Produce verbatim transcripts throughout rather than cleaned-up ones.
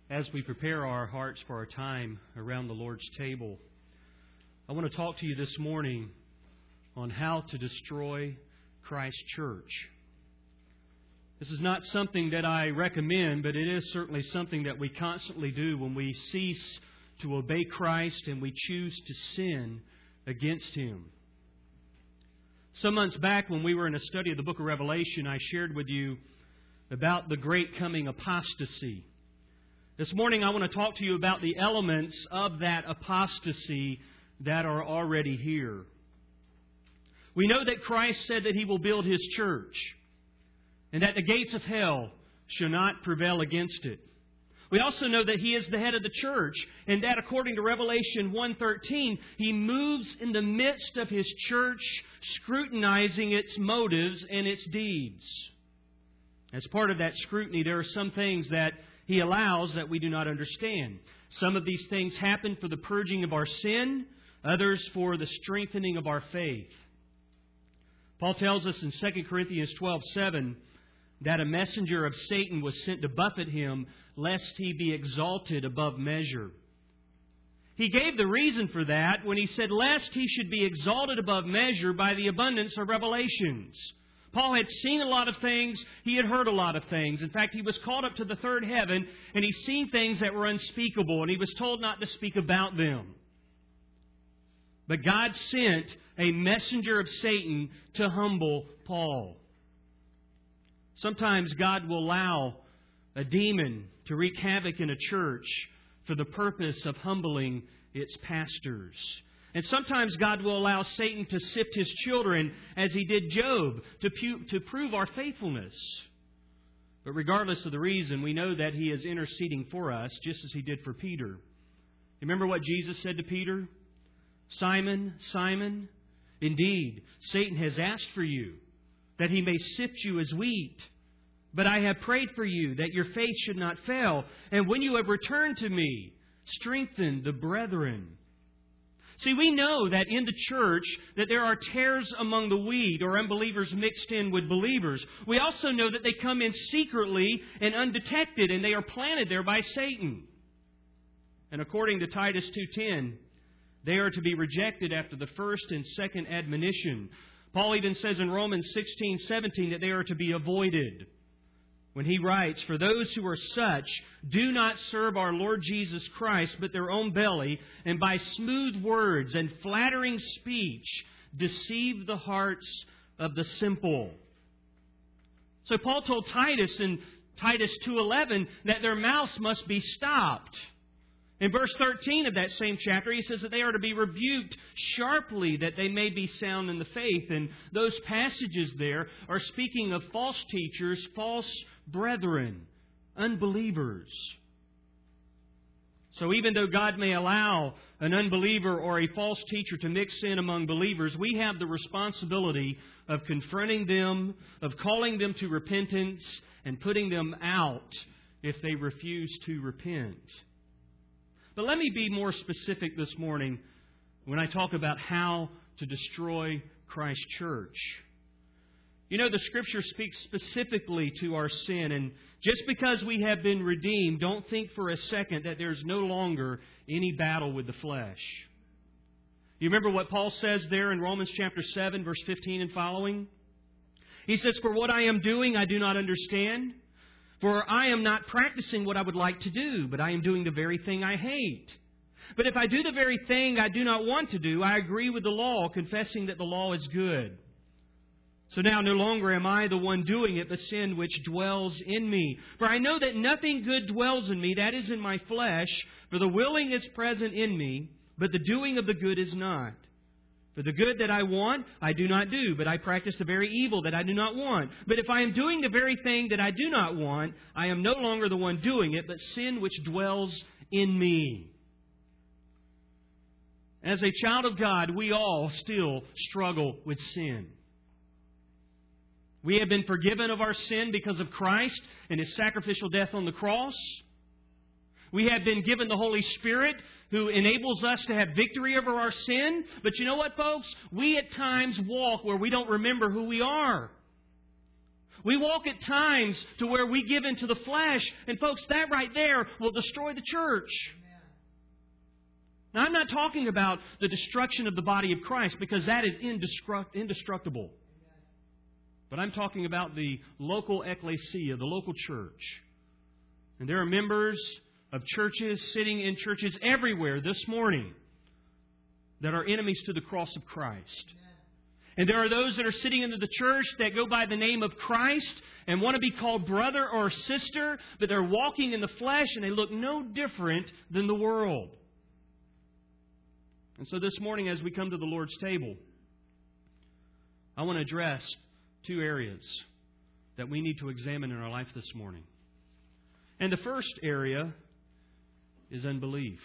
as we prepare our hearts for our time around the Lord's table, I want to talk to you this morning on how to destroy Christ's church. This is not something that I recommend, but it is certainly something that we constantly do when we cease to obey Christ and we choose to sin against Him. Some months back, when we were in a study of the book of Revelation, I shared with you about the great coming apostasy. This morning I want to talk to you about the elements of that apostasy that are already here. We know that Christ said that He will build His church and that the gates of hell shall not prevail against it. We also know that He is the head of the church and that according to Revelation one thirteen, He moves in the midst of His church, scrutinizing its motives and its deeds. As part of that scrutiny, there are some things that He allows that we do not understand. Some of these things happen for the purging of our sin, others for the strengthening of our faith. Paul tells us in Second Corinthians twelve seven that a messenger of Satan was sent to buffet him, lest he be exalted above measure. He gave the reason for that when he said, lest he should be exalted above measure by the abundance of revelations. Paul had seen a lot of things. He had heard a lot of things. In fact, he was called up to the third heaven, and he'd seen things that were unspeakable, and he was told not to speak about them. But God sent a messenger of Satan to humble Paul. Sometimes God will allow a demon to wreak havoc in a church for the purpose of humbling its pastors. And sometimes God will allow Satan to sift His children as He did Job to, pu- to prove our faithfulness. But regardless of the reason, we know that He is interceding for us just as He did for Peter. Remember what Jesus said to Peter? Simon, Simon, indeed, Satan has asked for you that he may sift you as wheat. But I have prayed for you that your faith should not fail. And when you have returned to me, strengthen the brethren. See, we know that in the church that there are tares among the wheat or unbelievers mixed in with believers. We also know that they come in secretly and undetected and they are planted there by Satan. And according to Titus two ten, they are to be rejected after the first and second admonition. Paul even says in Romans sixteen seventeen that they are to be avoided. When he writes, for those who are such do not serve our Lord Jesus Christ, but their own belly, and by smooth words and flattering speech deceive the hearts of the simple. So Paul told Titus in Titus two eleven that their mouths must be stopped. In verse thirteen of that same chapter, he says that they are to be rebuked sharply that they may be sound in the faith. And those passages there are speaking of false teachers, false brethren, unbelievers. So even though God may allow an unbeliever or a false teacher to mix in among believers, we have the responsibility of confronting them, of calling them to repentance, and putting them out if they refuse to repent. But let me be more specific this morning when I talk about how to destroy Christ's church. You know, the Scripture speaks specifically to our sin, and just because we have been redeemed, don't think for a second that there's no longer any battle with the flesh. You remember what Paul says there in Romans chapter seven, verse fifteen and following? He says, for what I am doing I do not understand. For I am not practicing what I would like to do, but I am doing the very thing I hate. But if I do the very thing I do not want to do, I agree with the law, confessing that the law is good. So now no longer am I the one doing it, but sin which dwells in me. For I know that nothing good dwells in me, that is in my flesh. For the willing is present in me, but the doing of the good is not. For the good that I want, I do not do, but I practice the very evil that I do not want. But if I am doing the very thing that I do not want, I am no longer the one doing it, but sin which dwells in me. As a child of God, we all still struggle with sin. We have been forgiven of our sin because of Christ and His sacrificial death on the cross. We have been given the Holy Spirit who enables us to have victory over our sin. But you know what, folks? We at times walk where we don't remember who we are. We walk at times to where we give into the flesh. And folks, that right there will destroy the church. Now, I'm not talking about the destruction of the body of Christ, because that is indestruct- indestructible. But I'm talking about the local ecclesia, the local church. And there are members of churches sitting in churches everywhere this morning that are enemies to the cross of Christ. And there are those that are sitting into the church that go by the name of Christ and want to be called brother or sister, but they're walking in the flesh and they look no different than the world. And so this morning, as we come to the Lord's table, I want to address two areas that we need to examine in our life this morning. And the first area is unbelief.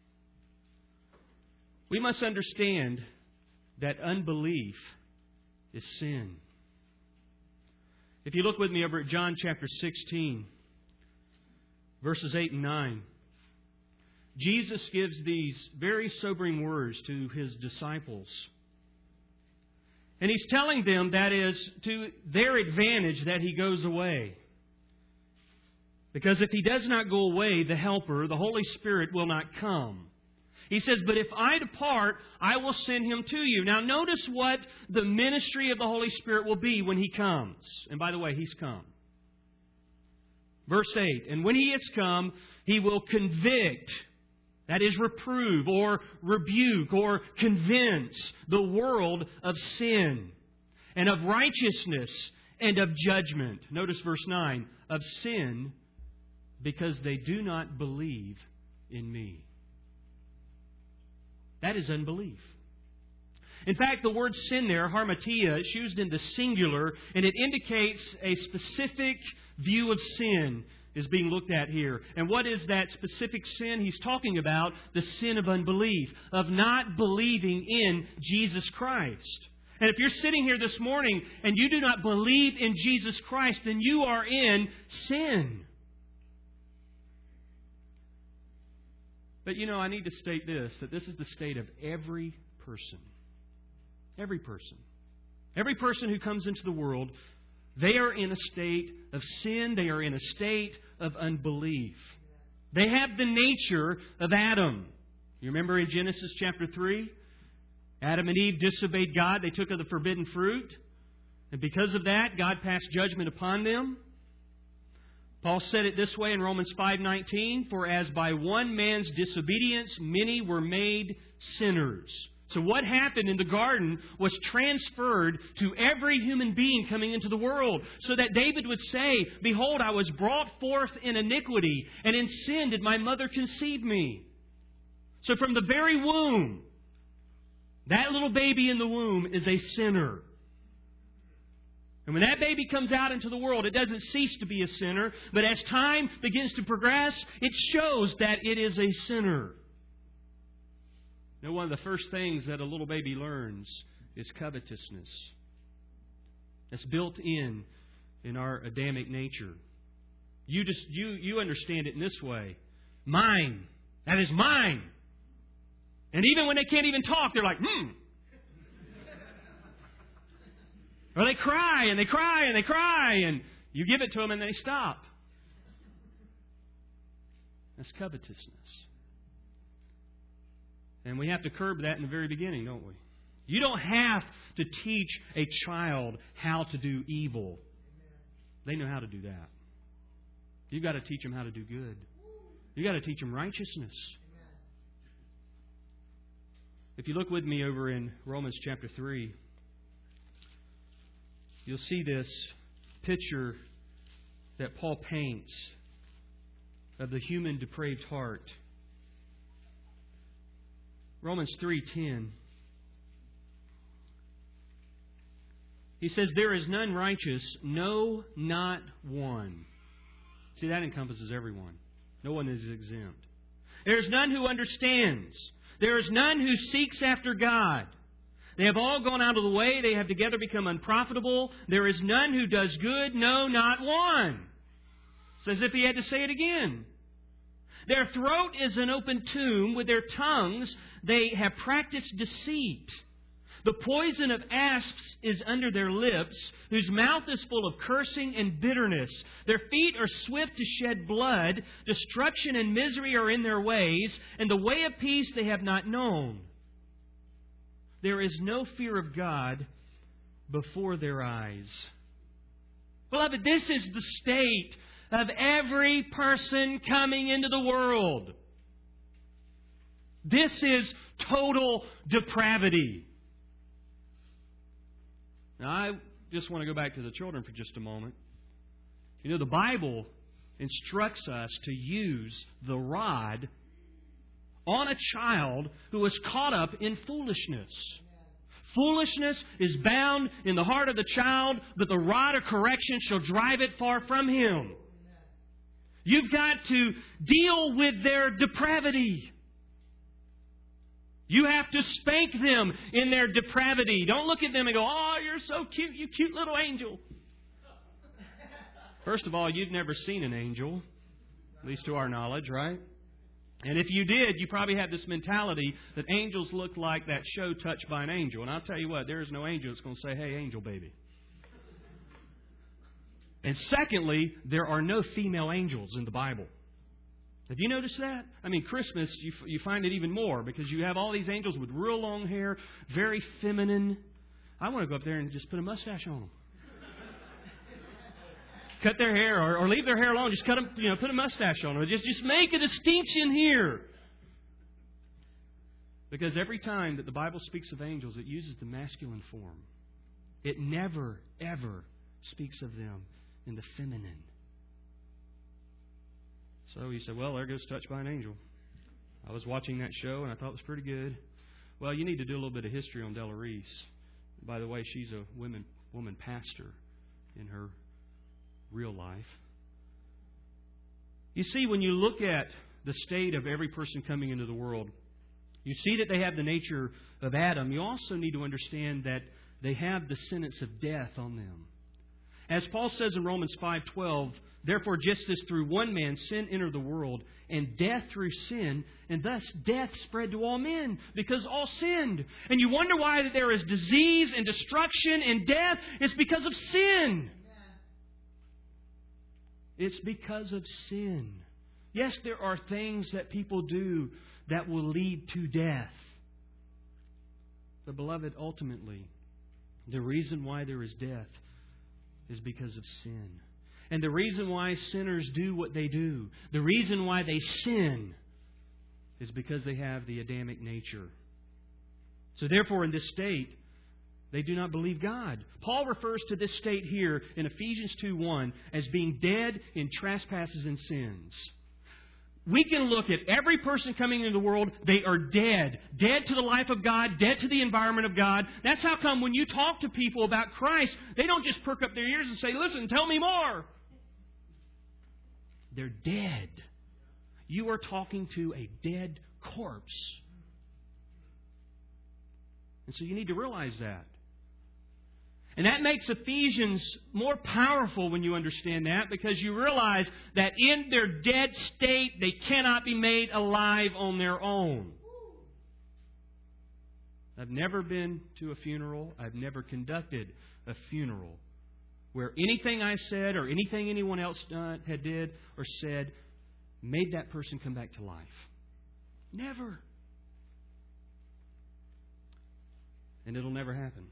We must understand that unbelief is sin. If you look with me over at John chapter sixteen, verses eight and nine, Jesus gives these very sobering words to His disciples. And He's telling them that is to their advantage that He goes away. Because if He does not go away, the Helper, the Holy Spirit, will not come. He says, but if I depart, I will send Him to you. Now notice what the ministry of the Holy Spirit will be when He comes. And by the way, He's come. Verse eight, and when He has come, He will convict, that is reprove or rebuke or convince the world of sin and of righteousness and of judgment. Notice verse nine, of sin because they do not believe in Me. That is unbelief. In fact, the word sin there, harmatia, is used in the singular, and it indicates a specific view of sin is being looked at here. And what is that specific sin? He's talking about the sin of unbelief, of not believing in Jesus Christ. And if you're sitting here this morning and you do not believe in Jesus Christ, then you are in sin. But you know, I need to state this, that this is the state of every person. Every person. Every person who comes into the world, they are in a state of sin. They are in a state of unbelief. They have the nature of Adam. You remember in Genesis chapter three? Adam and Eve disobeyed God. They took of the forbidden fruit. And because of that, God passed judgment upon them. Paul said it this way in Romans five nineteen, for as by one man's disobedience many were made sinners. So what happened in the garden was transferred to every human being coming into the world, so that David would say, behold, I was brought forth in iniquity, and in sin did my mother conceive me. So from the very womb, that little baby in the womb is a sinner. And when that baby comes out into the world, it doesn't cease to be a sinner. But as time begins to progress, it shows that it is a sinner. You know, one of the first things that a little baby learns is covetousness. That's built in in our Adamic nature. You just you you understand it in this way. Mine. That is mine. And even when they can't even talk, they're like, hmm. Or they cry and they cry and they cry and you give it to them and they stop. That's covetousness. And we have to curb that in the very beginning, don't we? You don't have to teach a child how to do evil. They know how to do that. You've got to teach them how to do good. You've got to teach them righteousness. If you look with me over in Romans chapter three, you'll see this picture that Paul paints of the human depraved heart. Romans three ten. He says, there is none righteous, no, not one. See, that encompasses everyone. No one is exempt. There is none who understands. There is none who seeks after God. They have all gone out of the way. They have together become unprofitable. There is none who does good. No, not one. It's as if he had to say it again. Their throat is an open tomb. With their tongues they have practiced deceit. The poison of asps is under their lips, whose mouth is full of cursing and bitterness. Their feet are swift to shed blood. Destruction and misery are in their ways, and the way of peace they have not known. There is no fear of God before their eyes. Beloved, this is the state of every person coming into the world. This is total depravity. Now, I just want to go back to the children for just a moment. You know, the Bible instructs us to use the rod on a child who is caught up in foolishness. Foolishness is bound in the heart of the child, but the rod of correction shall drive it far from him. You've got to deal with their depravity. You have to spank them in their depravity. Don't look at them and go, "Oh, you're so cute, you cute little angel." First of all, you've never seen an angel, at least to our knowledge, right? And if you did, you probably have this mentality that angels look like that show Touched by an Angel. And I'll tell you what, there is no angel that's going to say, "Hey, angel baby." And secondly, there are no female angels in the Bible. Have you noticed that? I mean, Christmas, you you find it even more because you have all these angels with real long hair, very feminine. I want to go up there and just put a mustache on them. Cut their hair or, or leave their hair alone. Just cut them, you know, put a mustache on them. Just, just make a distinction here. Because every time that the Bible speaks of angels, it uses the masculine form. It never, ever speaks of them in the feminine. So you say, "Well, there goes Touched by an Angel. I was watching that show and I thought it was pretty good." Well, you need to do a little bit of history on Della Reese. By the way, she's a women, woman pastor in her real life. You see, when you look at the state of every person coming into the world, you see that they have the nature of Adam. You also need to understand that they have the sentence of death on them. As Paul says in Romans five twelve, "Therefore, just as through one man sin entered the world, and death through sin, and thus death spread to all men, because all sinned." And you wonder why that there is disease and destruction and death. It's because of sin. It's because of sin. Yes, there are things that people do that will lead to death. But, beloved, ultimately, the reason why there is death is because of sin. And the reason why sinners do what they do, the reason why they sin, is because they have the Adamic nature. So therefore, in this state, they do not believe God. Paul refers to this state here in Ephesians two one as being dead in trespasses and sins. We can look at every person coming into the world, they are dead. Dead to the life of God, dead to the environment of God. That's how come when you talk to people about Christ, they don't just perk up their ears and say, "Listen, tell me more." They're dead. You are talking to a dead corpse. And so you need to realize that. And that makes Ephesians more powerful when you understand that, because you realize that in their dead state, they cannot be made alive on their own. I've never been to a funeral. I've never conducted a funeral where anything I said or anything anyone else done, had did or said made that person come back to life. Never. And it'll never happen.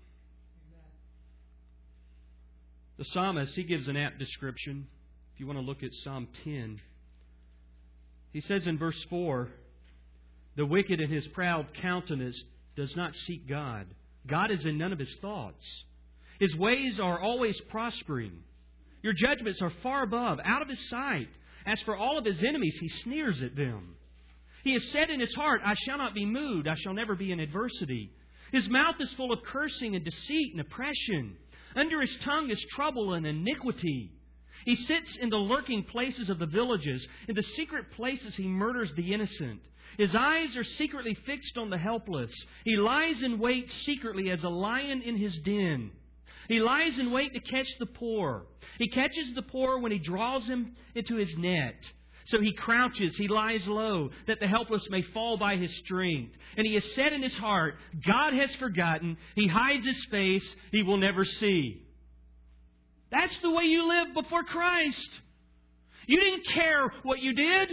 The psalmist, he gives an apt description. If you want to look at Psalm ten, he says in verse four, "The wicked in his proud countenance does not seek God. God is in none of his thoughts. His ways are always prospering. Your judgments are far above, out of his sight. As for all of his enemies, he sneers at them. He has said in his heart, I shall not be moved. I shall never be in adversity. His mouth is full of cursing and deceit and oppression. Under his tongue is trouble and iniquity. He sits in the lurking places of the villages. In the secret places he murders the innocent. His eyes are secretly fixed on the helpless. He lies in wait secretly as a lion in his den. He lies in wait to catch the poor. He catches the poor when he draws him into his net. So he crouches, he lies low, that the helpless may fall by his strength. And he has said in his heart, God has forgotten. He hides his face, he will never see. That's the way you live before Christ. You didn't care what you did.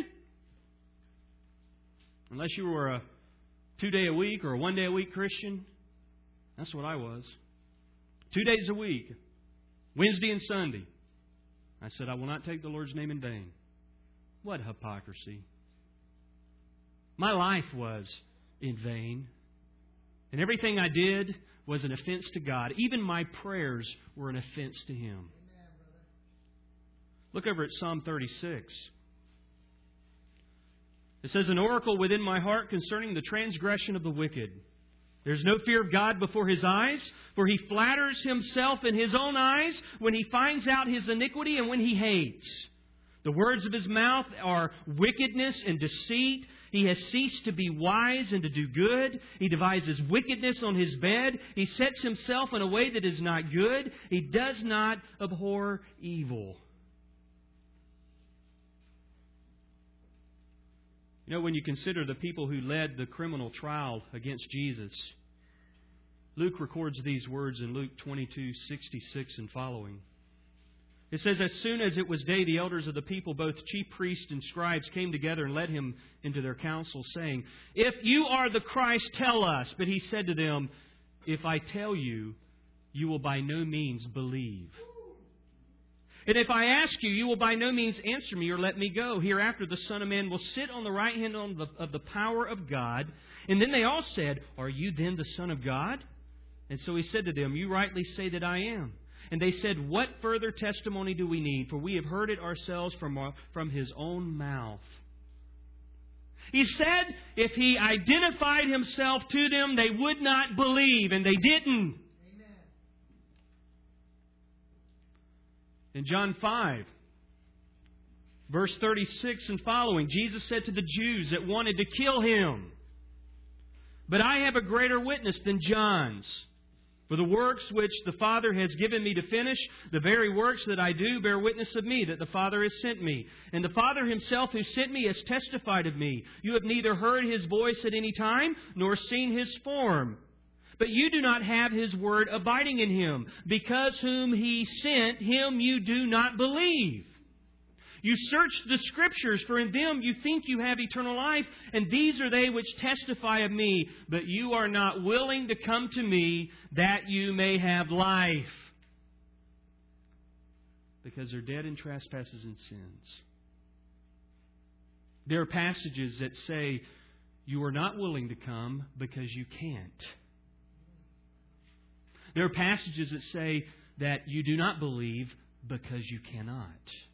Unless you were a two-day-a-week or a one-day-a-week Christian. That's what I was. Two days a week. Wednesday and Sunday. I said, I will not take the Lord's name in vain. What hypocrisy. My life was in vain. And everything I did was an offense to God. Even my prayers were an offense to Him. Amen, look over at Psalm thirty-six. It says, an oracle within my heart concerning the transgression of the wicked. There's no fear of God before His eyes, for He flatters Himself in His own eyes when He finds out His iniquity and when He hates. The words of His mouth are wickedness and deceit. He has ceased to be wise and to do good. He devises wickedness on His bed. He sets Himself in a way that is not good. He does not abhor evil. You know, when you consider the people who led the criminal trial against Jesus, Luke records these words in Luke twenty-two sixty-six and following. It says, as soon as it was day, the elders of the people, both chief priests and scribes, came together and led Him into their council, saying, if you are the Christ, tell us. But He said to them, if I tell you, you will by no means believe. And if I ask you, you will by no means answer me or let me go. Hereafter the Son of Man will sit on the right hand of the, of the power of God. And then they all said, are you then the Son of God? And so He said to them, you rightly say that I am. And they said, what further testimony do we need? For we have heard it ourselves from, our, from His own mouth. He said if He identified Himself to them, they would not believe. And they didn't. Amen. In John five, verse thirty-six and following, Jesus said to the Jews that wanted to kill Him, but I have a greater witness than John's. For the works which the Father has given me to finish, the very works that I do bear witness of me, that the Father has sent me. And the Father Himself who sent me has testified of me. You have neither heard His voice at any time, nor seen His form. But you do not have His word abiding in Him. Because whom He sent, Him you do not believe. You search the Scriptures, for in them you think you have eternal life, and these are they which testify of me. But you are not willing to come to me, that you may have life. Because they're dead in trespasses and sins. There are passages that say, you are not willing to come because you can't. There are passages that say that you do not believe because you cannot.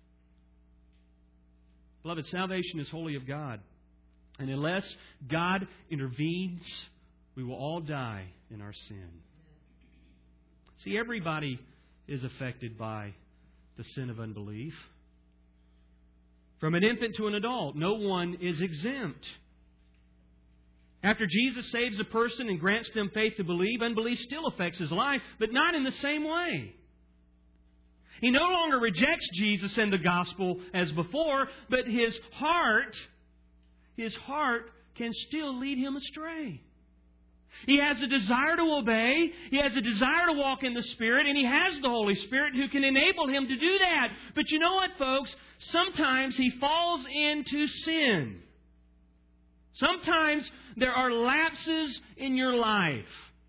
Beloved, salvation is wholly of God. And unless God intervenes, we will all die in our sin. See, everybody is affected by the sin of unbelief. From an infant to an adult, no one is exempt. After Jesus saves a person and grants them faith to believe, unbelief still affects his life, but not in the same way. He no longer rejects Jesus and the gospel as before, but his heart, his heart can still lead him astray. He has a desire to obey. He has a desire to walk in the Spirit, and he has the Holy Spirit who can enable him to do that. But you know what, folks? Sometimes he falls into sin. Sometimes there are lapses in your life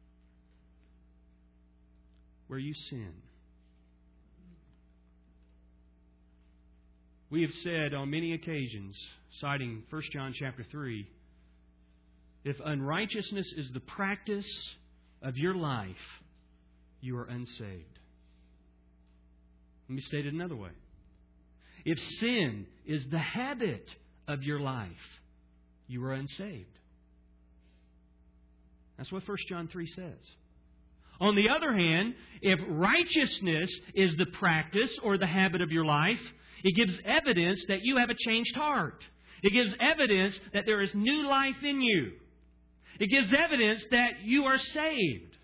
where you sin. We have said on many occasions, citing First John chapter three, if unrighteousness is the practice of your life, you are unsaved. Let me state it another way. If sin is the habit of your life, you are unsaved. That's what First John three says. On the other hand, if righteousness is the practice or the habit of your life, it gives evidence that you have a changed heart. It gives evidence that there is new life in you. It gives evidence that you are saved.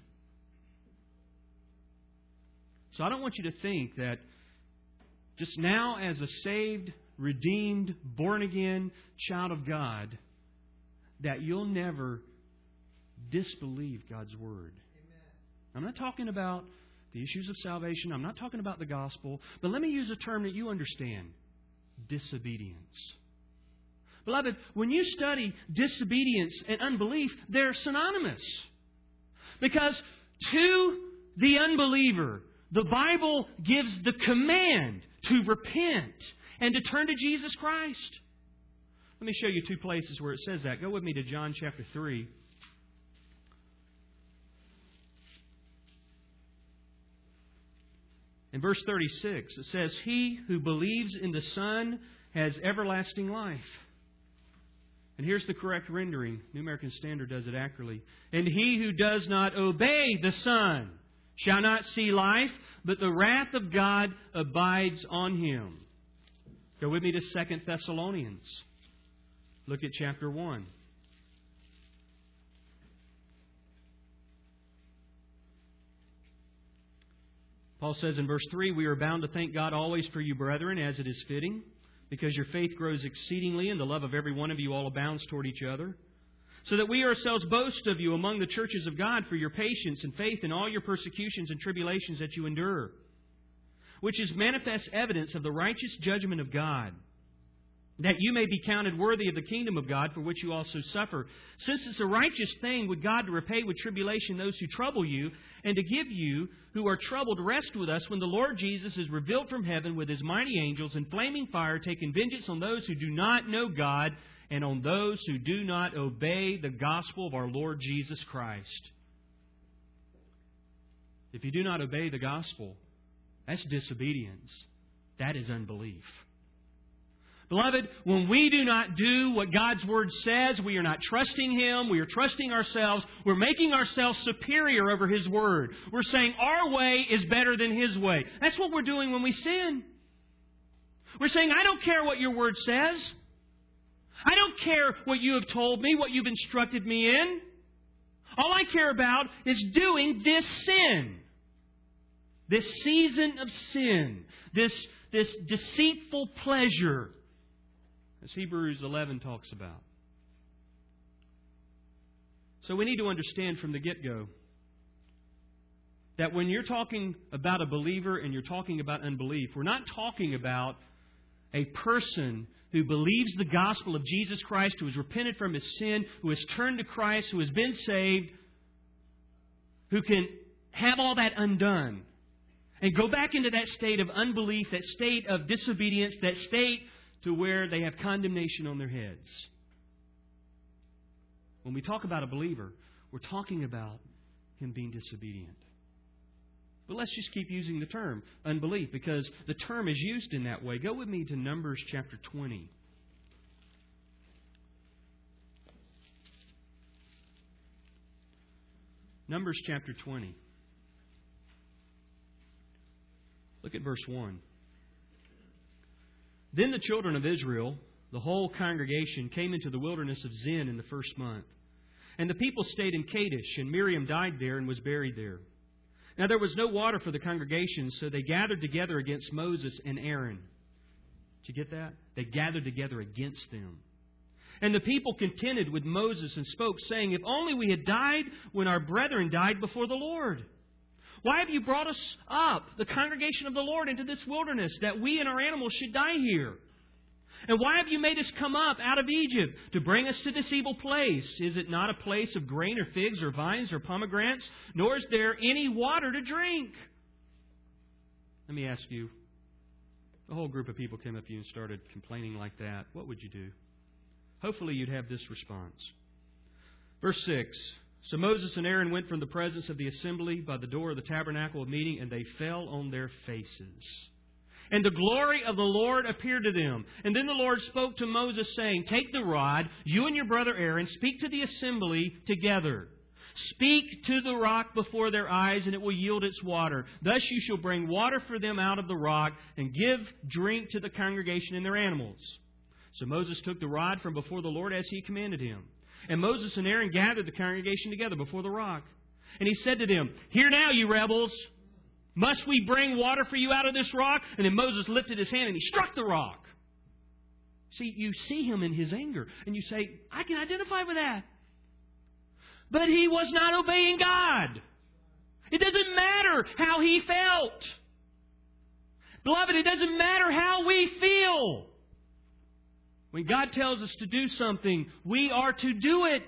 So I don't want you to think that just now as a saved, redeemed, born-again child of God, that you'll never disbelieve God's Word. Amen. I'm not talking about the issues of salvation. I'm not talking about the gospel. But let me use a term that you understand. Disobedience. Beloved, when you study disobedience and unbelief, they're synonymous. Because to the unbeliever, the Bible gives the command to repent and to turn to Jesus Christ. Let me show you two places where it says that. Go with me to John chapter three. In verse thirty-six, it says, He who believes in the Son has everlasting life. And here's the correct rendering. New American Standard does it accurately. And he who does not obey the Son shall not see life, but the wrath of God abides on him. Go with me to Second Thessalonians. Look at chapter one. Paul says in verse three, We are bound to thank God always for you, brethren, as it is fitting, because your faith grows exceedingly, and the love of every one of you all abounds toward each other. So that we ourselves boast of you among the churches of God for your patience and faith in all your persecutions and tribulations that you endure, which is manifest evidence of the righteous judgment of God, that you may be counted worthy of the kingdom of God for which you also suffer. Since it's a righteous thing with God to repay with tribulation those who trouble you, and to give you who are troubled rest with us when the Lord Jesus is revealed from heaven with His mighty angels in flaming fire, taking vengeance on those who do not know God and on those who do not obey the gospel of our Lord Jesus Christ. If you do not obey the gospel, that's disobedience. That is unbelief. Beloved, when we do not do what God's Word says, we are not trusting Him, we are trusting ourselves, we're making ourselves superior over His Word. We're saying our way is better than His way. That's what we're doing when we sin. We're saying, I don't care what your Word says. I don't care what you have told me, what you've instructed me in. All I care about is doing this sin. This season of sin. This, this deceitful pleasure. As Hebrews eleven talks about. So we need to understand from the get-go that when you're talking about a believer and you're talking about unbelief, we're not talking about a person who believes the gospel of Jesus Christ, who has repented from his sin, who has turned to Christ, who has been saved, who can have all that undone and go back into that state of unbelief, that state of disobedience, that state to where they have condemnation on their heads. When we talk about a believer, we're talking about him being disobedient. But let's just keep using the term unbelief, because the term is used in that way. Go with me to Numbers chapter twenty. Numbers chapter twenty. Look at verse one. Then the children of Israel, the whole congregation, came into the wilderness of Zin in the first month. And the people stayed in Kadesh, and Miriam died there and was buried there. Now there was no water for the congregation, so they gathered together against Moses and Aaron. Did you get that? They gathered together against them. And the people contended with Moses and spoke, saying, If only we had died when our brethren died before the Lord. Why have you brought us up, the congregation of the Lord, into this wilderness, that we and our animals should die here? And why have you made us come up out of Egypt to bring us to this evil place? Is it not a place of grain or figs or vines or pomegranates? Nor is there any water to drink. Let me ask you, the whole group of people came up to you and started complaining like that. What would you do? Hopefully you'd have this response. Verse six. So Moses and Aaron went from the presence of the assembly by the door of the tabernacle of meeting, and they fell on their faces. And the glory of the Lord appeared to them. And then the Lord spoke to Moses, saying, Take the rod, you and your brother Aaron, speak to the assembly together. Speak to the rock before their eyes, and it will yield its water. Thus you shall bring water for them out of the rock, and give drink to the congregation and their animals. So Moses took the rod from before the Lord as he commanded him. And Moses and Aaron gathered the congregation together before the rock. And he said to them, Hear now, you rebels. Must we bring water for you out of this rock? And then Moses lifted his hand and he struck the rock. See, you see him in his anger, and you say, I can identify with that. But he was not obeying God. It doesn't matter how he felt. Beloved, it doesn't matter how we feel. When God tells us to do something, we are to do it.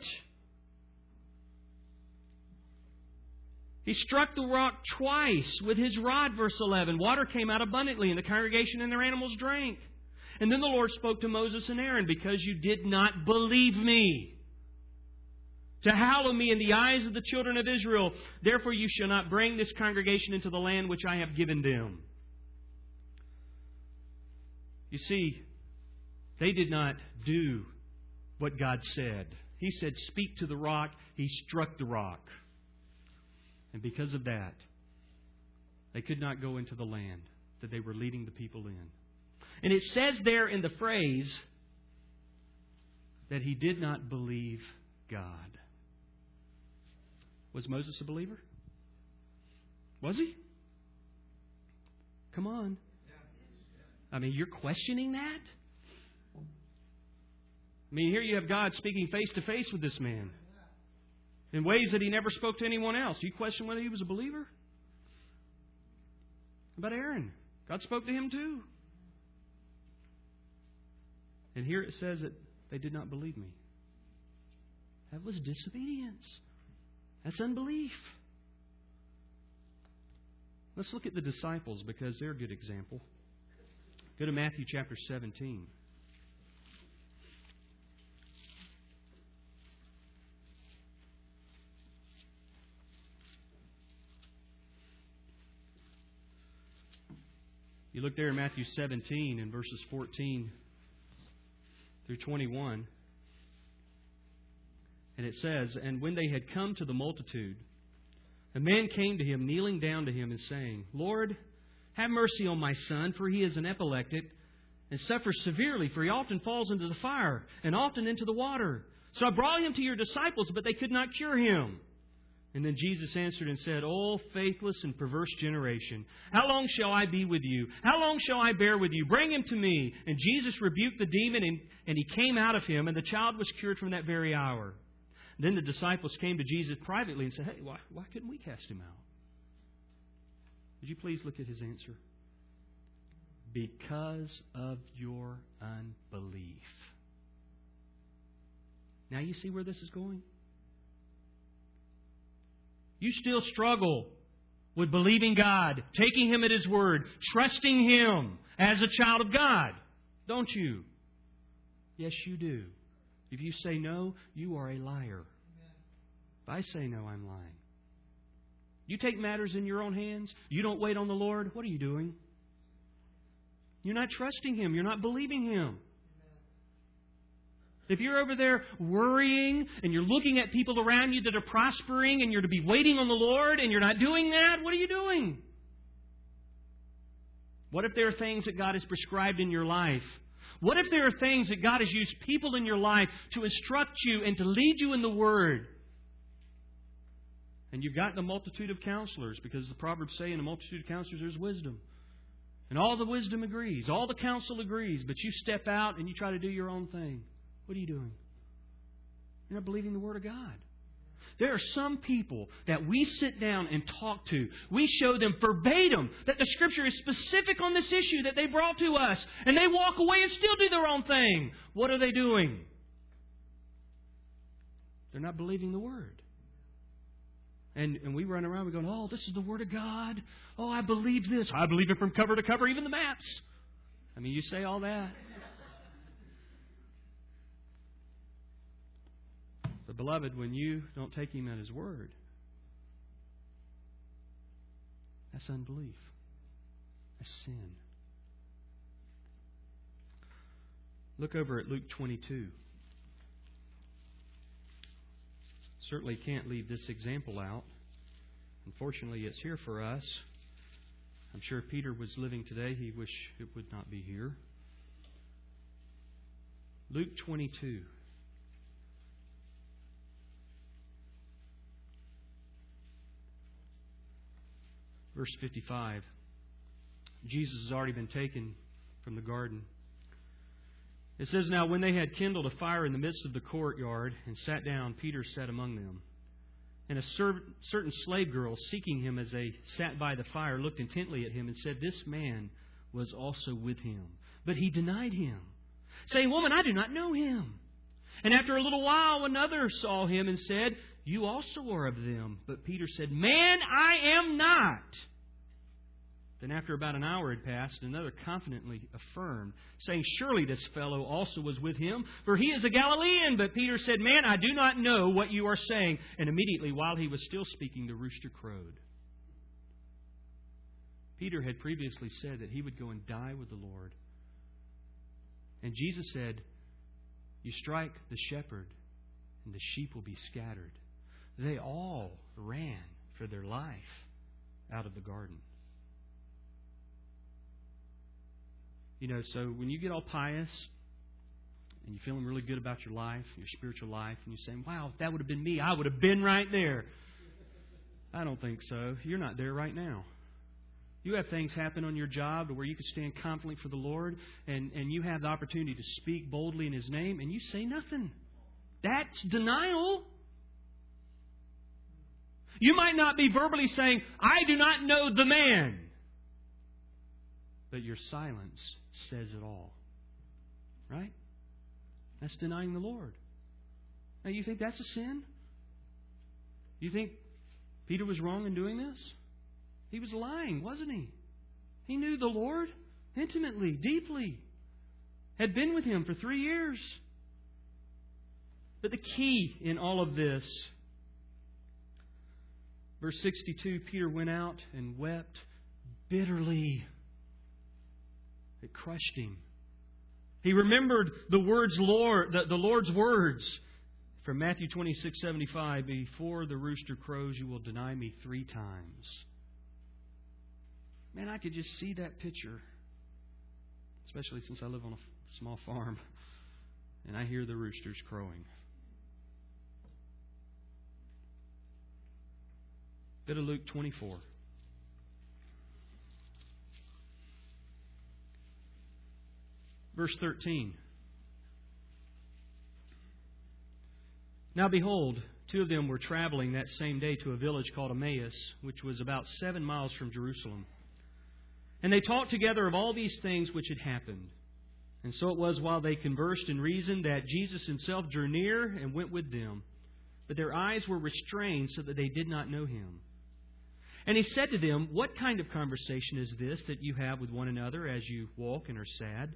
He struck the rock twice with his rod, verse eleven. Water came out abundantly, and the congregation and their animals drank. And then the Lord spoke to Moses and Aaron, because you did not believe me, to hallow me in the eyes of the children of Israel. Therefore you shall not bring this congregation into the land which I have given them. You see, they did not do what God said. He said, speak to the rock. He struck the rock. And because of that, they could not go into the land that they were leading the people in. And it says there in the phrase that he did not believe God. Was Moses a believer? Was he? Come on. I mean, you're questioning that? I mean, here you have God speaking face to face with this man in ways that he never spoke to anyone else. You question whether he was a believer? How about Aaron? God spoke to him too. And here it says that they did not believe me. That was disobedience. That's unbelief. Let's look at the disciples, because they're a good example. Go to Matthew chapter seventeen. You look there in Matthew seventeen in verses fourteen through twenty-one. And it says, and when they had come to the multitude, a man came to him, kneeling down to him and saying, Lord, have mercy on my son, for he is an epileptic and suffers severely, for he often falls into the fire and often into the water. So I brought him to your disciples, but they could not cure him. And then Jesus answered and said, O faithless and perverse generation, how long shall I be with you? How long shall I bear with you? Bring him to me. And Jesus rebuked the demon, and, and he came out of him, and the child was cured from that very hour. Then the disciples came to Jesus privately and said, hey, why, why couldn't we cast him out? Would you please look at his answer? Because of your unbelief. Now you see where this is going? You still struggle with believing God, taking Him at His word, trusting Him as a child of God, don't you? Yes, you do. If you say no, you are a liar. If I say no, I'm lying. You take matters in your own hands. You don't wait on the Lord. What are you doing? You're not trusting Him. You're not believing Him. If you're over there worrying and you're looking at people around you that are prospering and you're to be waiting on the Lord and you're not doing that, what are you doing? What if there are things that God has prescribed in your life? What if there are things that God has used people in your life to instruct you and to lead you in the Word? And you've got the multitude of counselors, because the Proverbs say in a multitude of counselors there's wisdom. And all the wisdom agrees, all the counsel agrees, but you step out and you try to do your own thing. What are you doing? You're not believing the Word of God. There are some people that we sit down and talk to. We show them verbatim that the Scripture is specific on this issue that they brought to us. And they walk away and still do their own thing. What are they doing? They're not believing the Word. And, and we run around, we're going, oh, this is the Word of God. Oh, I believe this. I believe it from cover to cover, even the maps. I mean, you say all that. But beloved, when you don't take Him at His word, that's unbelief. That's sin. Look over at Luke twenty-two. Certainly can't leave this example out. Unfortunately, it's here for us. I'm sure if Peter was living today, he wished it would not be here. Luke twenty-two. Verse fifty-five. Jesus has already been taken from the garden. It says, "Now when they had kindled a fire in the midst of the courtyard and sat down, Peter sat among them. And a certain slave girl, seeking him as they sat by the fire, looked intently at him and said, 'This man was also with him.' But he denied him, saying, 'Woman, I do not know him.' And after a little while, another saw him and said, 'You also are of them.' But Peter said, 'Man, I am not.' Then after about an hour had passed, another confidently affirmed, saying, 'Surely this fellow also was with him, for he is a Galilean.' But Peter said, 'Man, I do not know what you are saying.' And immediately, while he was still speaking, the rooster crowed." Peter had previously said that he would go and die with the Lord. And Jesus said, "You strike the shepherd, and the sheep will be scattered." They all ran for their life out of the garden. You know, so when you get all pious and you're feeling really good about your life, your spiritual life, and you're saying, "Wow, if that would have been me, I would have been right there." I don't think so. You're not there right now. You have things happen on your job where you can stand confidently for the Lord, and, and you have the opportunity to speak boldly in His name, and you say nothing. That's denial. You might not be verbally saying, "I do not know the man," but your silence says it all. Right? That's denying the Lord. Now, you think that's a sin? You think Peter was wrong in doing this? He was lying, wasn't he? He knew the Lord intimately, deeply. Had been with Him for three years. But the key in all of this, verse sixty-two, Peter went out and wept bitterly. It crushed him. He remembered the words, Lord, the, the Lord's words from Matthew twenty-six seventy-five. "Before the rooster crows, you will deny me three times." Man, I could just see that picture, especially since I live on a small farm and I hear the roosters crowing. Go to Luke twenty-four. Verse thirteen. "Now behold, two of them were traveling that same day to a village called Emmaus, which was about seven miles from Jerusalem. And they talked together of all these things which had happened. And so it was while they conversed and reasoned that Jesus Himself drew near and went with them. But their eyes were restrained so that they did not know Him. And He said to them, 'What kind of conversation is this that you have with one another as you walk and are sad?'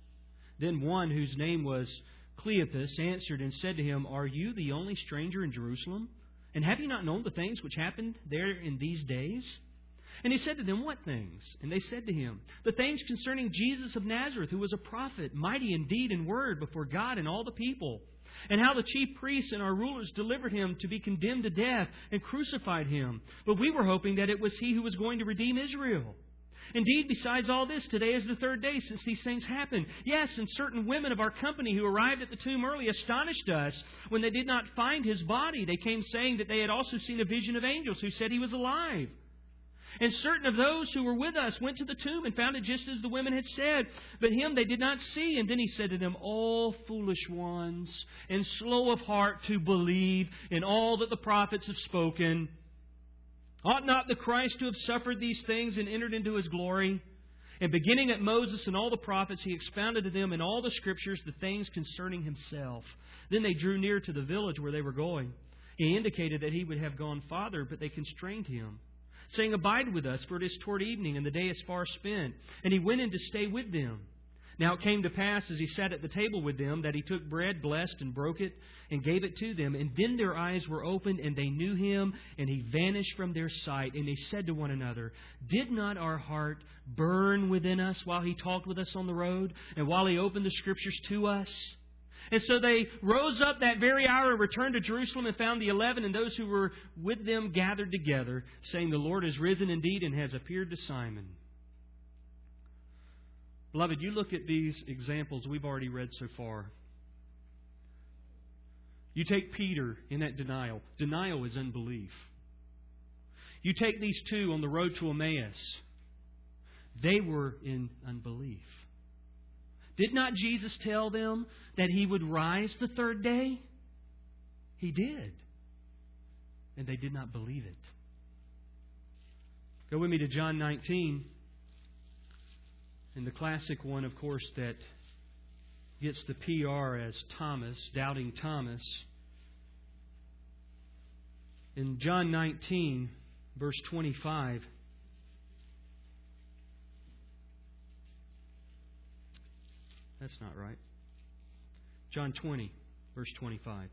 Then one, whose name was Cleopas, answered and said to him, 'Are you the only stranger in Jerusalem? And have you not known the things which happened there in these days?' And he said to them, 'What things?' And they said to him, 'The things concerning Jesus of Nazareth, who was a prophet, mighty in deed and word before God and all the people. And how the chief priests and our rulers delivered Him to be condemned to death and crucified Him. But we were hoping that it was He who was going to redeem Israel. Indeed, besides all this, today is the third day since these things happened. Yes, and certain women of our company who arrived at the tomb early astonished us when they did not find His body. They came saying that they had also seen a vision of angels who said He was alive. And certain of those who were with us went to the tomb and found it just as the women had said. But Him they did not see.' And then He said to them, 'O foolish ones, and slow of heart to believe in all that the prophets have spoken. Ought not the Christ to have suffered these things and entered into His glory?' And beginning at Moses and all the prophets, He expounded to them in all the Scriptures the things concerning Himself. Then they drew near to the village where they were going. He indicated that He would have gone farther, but they constrained Him, saying, 'Abide with us, for it is toward evening, and the day is far spent.' And He went in to stay with them. Now it came to pass, as He sat at the table with them, that He took bread, blessed, and broke it, and gave it to them. And then their eyes were opened, and they knew Him, and He vanished from their sight. And they said to one another, 'Did not our heart burn within us while He talked with us on the road, and while He opened the Scriptures to us?' And so they rose up that very hour and returned to Jerusalem and found the eleven and those who were with them gathered together, saying, 'The Lord is risen indeed and has appeared to Simon.'" Beloved, you look at these examples we've already read so far. You take Peter in that denial. Denial is unbelief. You take these two on the road to Emmaus. They were in unbelief. Did not Jesus tell them that He would rise the third day? He did. And they did not believe it. Go with me to John nineteen. And the classic one, of course, that gets the P R as Thomas, Doubting Thomas. In John nineteen, verse twenty-five, that's not right. John twenty, verse twenty-five.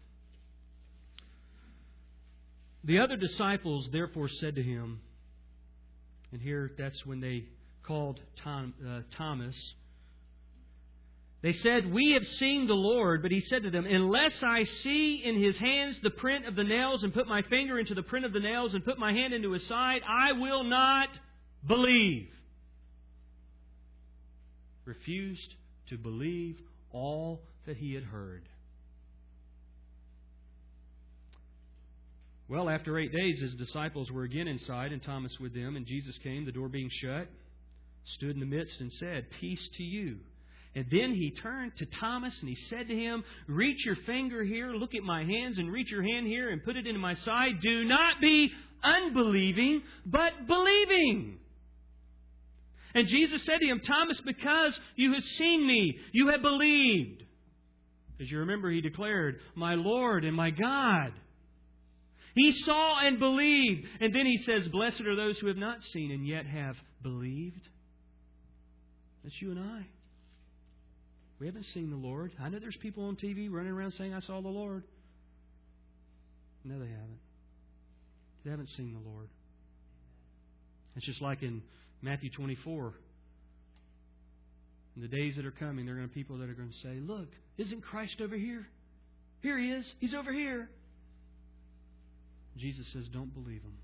The other disciples therefore said to Him, and here that's when they called Tom, uh, Thomas. They said, "We have seen the Lord." But He said to them, "Unless I see in His hands the print of the nails, and put my finger into the print of the nails, and put my hand into His side, I will not believe." Refused to believe all that he had heard. Well, after eight days, His disciples were again inside, and Thomas with them. And Jesus came, the door being shut, stood in the midst, and said, "Peace to you." And then He turned to Thomas and He said to him, "Reach your finger here, look at my hands, and reach your hand here and put it into my side. Do not be unbelieving, but believing." And Jesus said to him, "Thomas, because you have seen Me, you have believed." As you remember, He declared, "My Lord and my God." He saw and believed. And then He says, "Blessed are those who have not seen and yet have believed." That's you and I. We haven't seen the Lord. I know there's people on T V running around saying, "I saw the Lord." No, they haven't. They haven't seen the Lord. It's just like in Matthew twenty-four. In the days that are coming, there are going to be people that are going to say, "Look, isn't Christ over here? Here He is. He's over here." Jesus says, don't believe Him.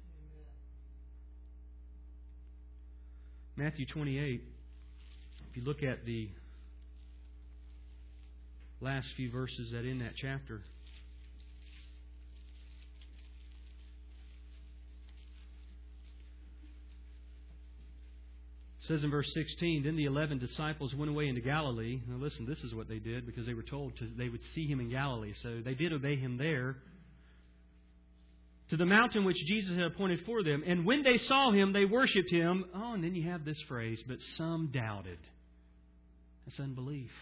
Matthew twenty-eight, if you look at the last few verses that in that chapter, it says in verse sixteen, "Then the eleven disciples went away into Galilee." Now listen, this is what they did because they were told to, they would see Him in Galilee. So they did obey Him there. "To the mountain which Jesus had appointed for them. And when they saw Him, they worshipped Him." Oh, and then you have this phrase, "But some doubted." That's unbelief.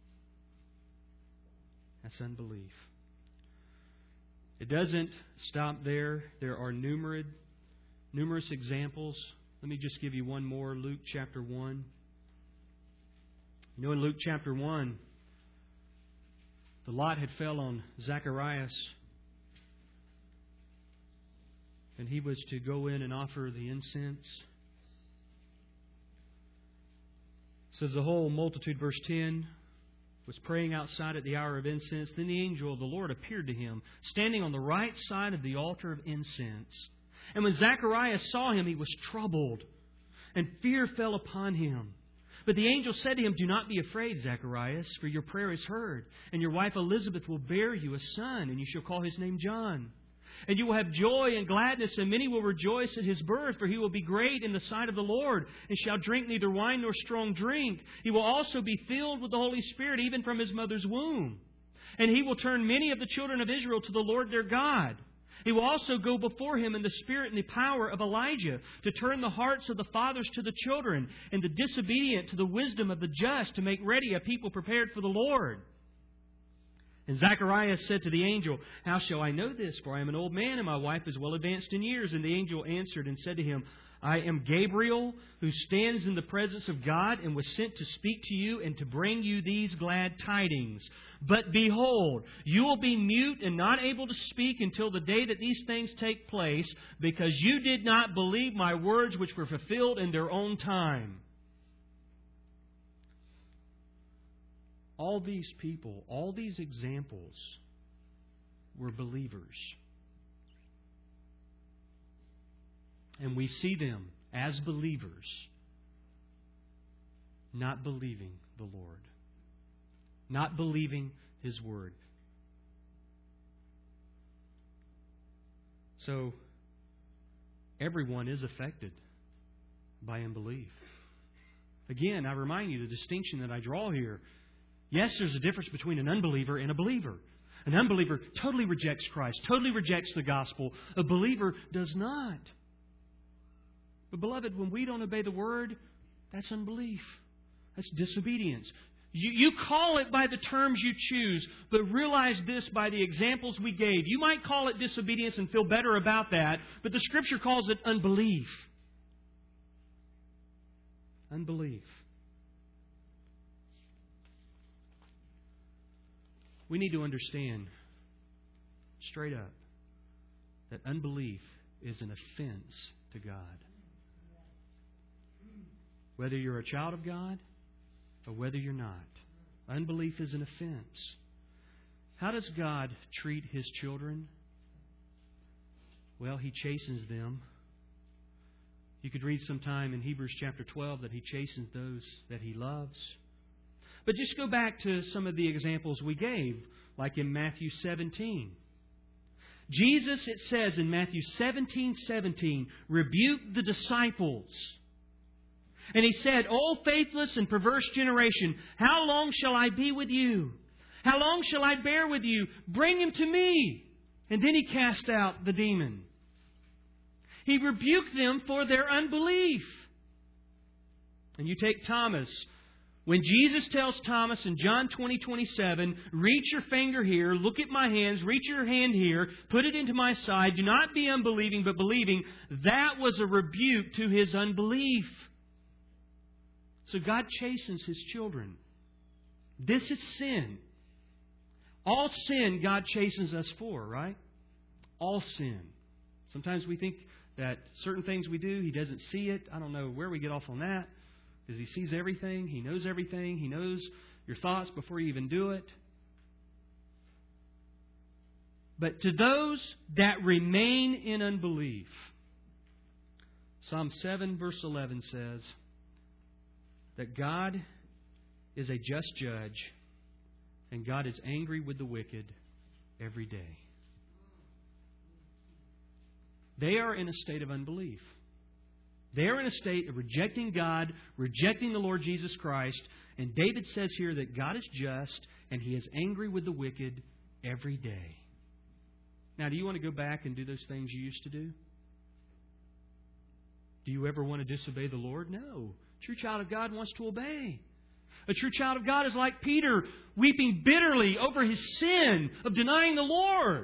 That's unbelief. It doesn't stop there. There are numerous, numerous examples. Let me just give you one more. Luke chapter one. You know, in Luke chapter one, the lot had fell on Zacharias. And he was to go in and offer the incense. It says the whole multitude, verse ten, was praying outside at the hour of incense. Then the angel of the Lord appeared to him, standing on the right side of the altar of incense. And when Zacharias saw him, he was troubled, and fear fell upon him. But the angel said to him, "Do not be afraid, Zacharias, for your prayer is heard, and your wife Elizabeth will bear you a son, and you shall call his name John. And you will have joy and gladness, and many will rejoice at his birth, for he will be great in the sight of the Lord, and shall drink neither wine nor strong drink. He will also be filled with the Holy Spirit, even from his mother's womb. And he will turn many of the children of Israel to the Lord their God. He will also go before him in the spirit and the power of Elijah, to turn the hearts of the fathers to the children, and the disobedient to the wisdom of the just, to make ready a people prepared for the Lord." And Zacharias said to the angel, "How shall I know this? For I am an old man, and my wife is well advanced in years." And the angel answered and said to him, "I am Gabriel, who stands in the presence of God, and was sent to speak to you and to bring you these glad tidings. But behold, you will be mute and not able to speak until the day that these things take place, because you did not believe my words, which were fulfilled in their own time." All these people, all these examples were believers. And we see them as believers not believing the Lord, not believing His Word. So, everyone is affected by unbelief. Again, I remind you, the distinction that I draw here Yes, there's a difference between an unbeliever and a believer. An unbeliever totally rejects Christ, totally rejects the gospel. A believer does not. But beloved, when we don't obey the Word, that's unbelief. That's disobedience. You, you call it by the terms you choose, but realize this by the examples we gave. You might call it disobedience and feel better about that, but the Scripture calls it unbelief. Unbelief. We need to understand, straight up, that unbelief is an offense to God. Whether you're a child of God or whether you're not, unbelief is an offense. How does God treat His children? Well, He chastens them. You could read sometime in Hebrews chapter twelve that He chastens those that He loves. But just go back to some of the examples we gave, like in Matthew seventeen. Jesus, it says in Matthew seventeen seventeen, rebuked the disciples. And He said, "O faithless and perverse generation, how long shall I be with you? How long shall I bear with you? Bring him to me." And then He cast out the demon. He rebuked them for their unbelief. And you take Thomas. When Jesus tells Thomas in John twenty twenty-seven, "Reach your finger here, look at my hands, reach your hand here, put it into my side, do not be unbelieving but believing," that was a rebuke to his unbelief. So God chastens His children. This is sin. All sin God chastens us for, right? All sin. Sometimes we think that certain things we do, He doesn't see it. I don't know where we get off on that. Because He sees everything. He knows everything. He knows your thoughts before you even do it. But to those that remain in unbelief, Psalm seven verse eleven says that God is a just judge and God is angry with the wicked every day. They are in a state of unbelief. They are in a state of rejecting God, rejecting the Lord Jesus Christ. And David says here that God is just and He is angry with the wicked every day. Now, do you want to go back and do those things you used to do? Do you ever want to disobey the Lord? No. A true child of God wants to obey. A true child of God is like Peter, weeping bitterly over his sin of denying the Lord.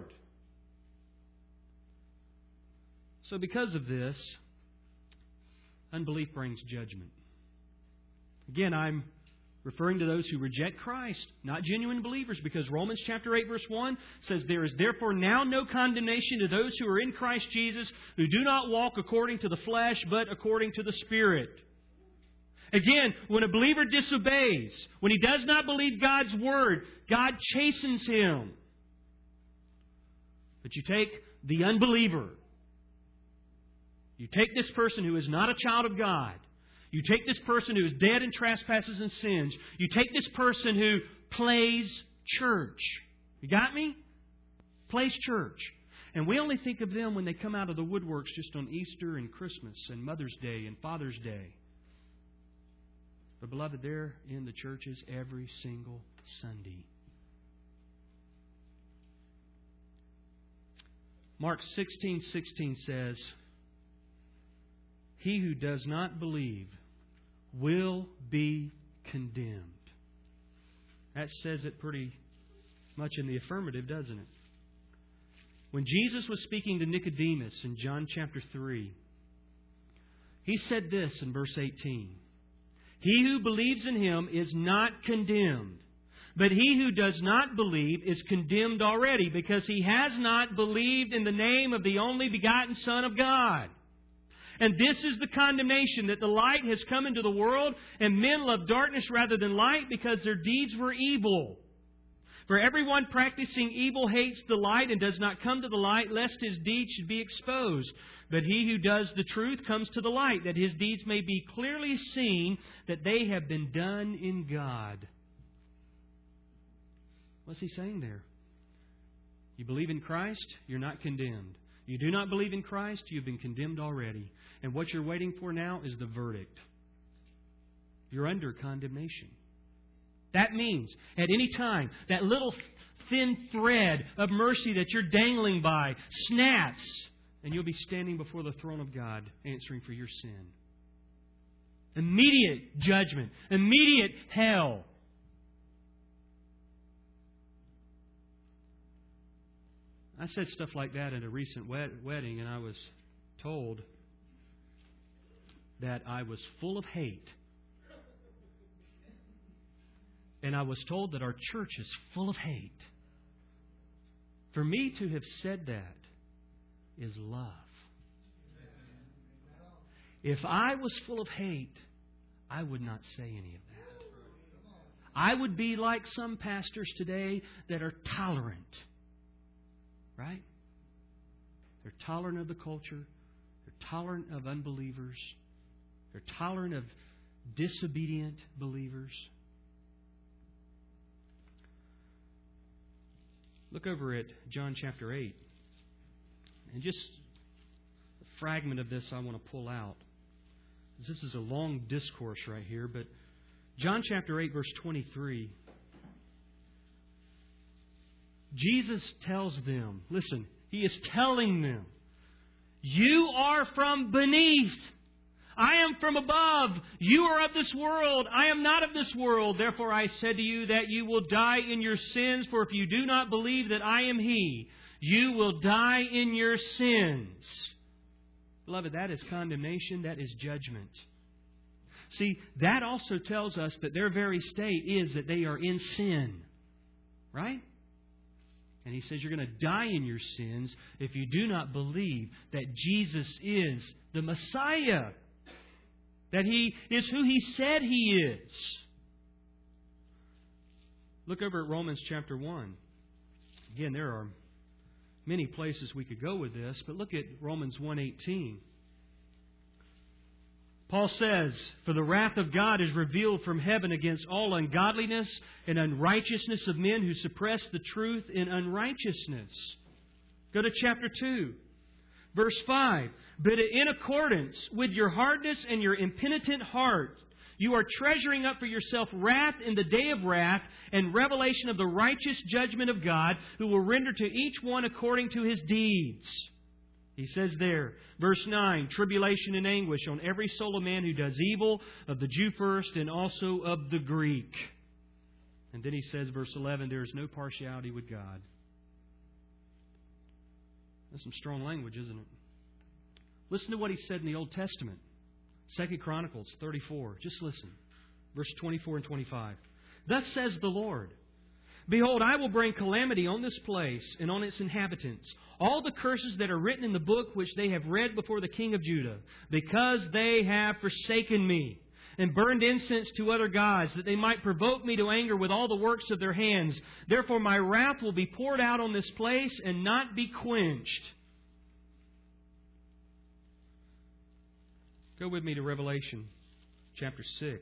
So because of this, unbelief brings judgment. Again, I'm referring to those who reject Christ, not genuine believers, because Romans chapter eight verse one says, "There is therefore now no condemnation to those who are in Christ Jesus, who do not walk according to the flesh, but according to the Spirit." Again, when a believer disobeys, when he does not believe God's Word, God chastens him. But you take the unbeliever, you take this person who is not a child of God, you take this person who is dead in trespasses and sins, you take this person who plays church. You got me? Plays church. And we only think of them when they come out of the woodworks just on Easter and Christmas and Mother's Day and Father's Day. But beloved, they're in the churches every single Sunday. Mark sixteen sixteen says, "He who does not believe will be condemned." That says it pretty much in the affirmative, doesn't it? When Jesus was speaking to Nicodemus in John chapter three, He said this in verse eighteen, "He who believes in Him is not condemned. But he who does not believe is condemned already, because he has not believed in the name of the only begotten Son of God. And this is the condemnation, that the light has come into the world, and men love darkness rather than light, because their deeds were evil. For everyone practicing evil hates the light and does not come to the light, lest his deeds should be exposed. But he who does the truth comes to the light, that his deeds may be clearly seen, that they have been done in God." What's he saying there? You believe in Christ, you're not condemned. You do not believe in Christ, you've been condemned already. And what you're waiting for now is the verdict. You're under condemnation. That means, at any time, that little thin thread of mercy that you're dangling by snaps, and you'll be standing before the throne of God answering for your sin. Immediate judgment. Immediate hell. I said stuff like that at a recent wed- wedding, and I was told that I was full of hate. And I was told that our church is full of hate. For me to have said that is love. If I was full of hate, I would not say any of that. I would be like some pastors today that are tolerant. Right? They're tolerant of the culture. They're tolerant of unbelievers. They're tolerant of disobedient believers. Look over at John chapter eight. And just a fragment of this I want to pull out. This is a long discourse right here, but John chapter eight, verse twenty-three. Jesus tells them, listen, He is telling them, you are from beneath. I am from above. You are of this world. I am not of this world. Therefore I said to you that you will die in your sins. For if you do not believe that I am He, you will die in your sins. Beloved, that is condemnation. That is judgment. See, that also tells us that their very state is that they are in sin. Right? And He says you're going to die in your sins if you do not believe that Jesus is the Messiah. That He is who He said He is. Look over at Romans chapter one. Again, there are many places we could go with this, but look at Romans one eighteen. Paul says, for the wrath of God is revealed from heaven against all ungodliness and unrighteousness of men who suppress the truth in unrighteousness. Go to chapter two, verse five. But in accordance with your hardness and your impenitent heart, you are treasuring up for yourself wrath in the day of wrath and revelation of the righteous judgment of God, who will render to each one according to his deeds. He says there, verse nine, tribulation and anguish on every soul of man who does evil, of the Jew first and also of the Greek. And then he says, verse eleven, there is no partiality with God. That's some strong language, isn't it? Listen to what he said in the Old Testament. Second Chronicles thirty-four. Just listen. Verse twenty-four and twenty-five. Thus says the Lord, behold, I will bring calamity on this place and on its inhabitants, all the curses that are written in the book which they have read before the king of Judah, because they have forsaken me and burned incense to other gods, that they might provoke me to anger with all the works of their hands. Therefore my wrath will be poured out on this place and not be quenched. Go with me to Revelation chapter six.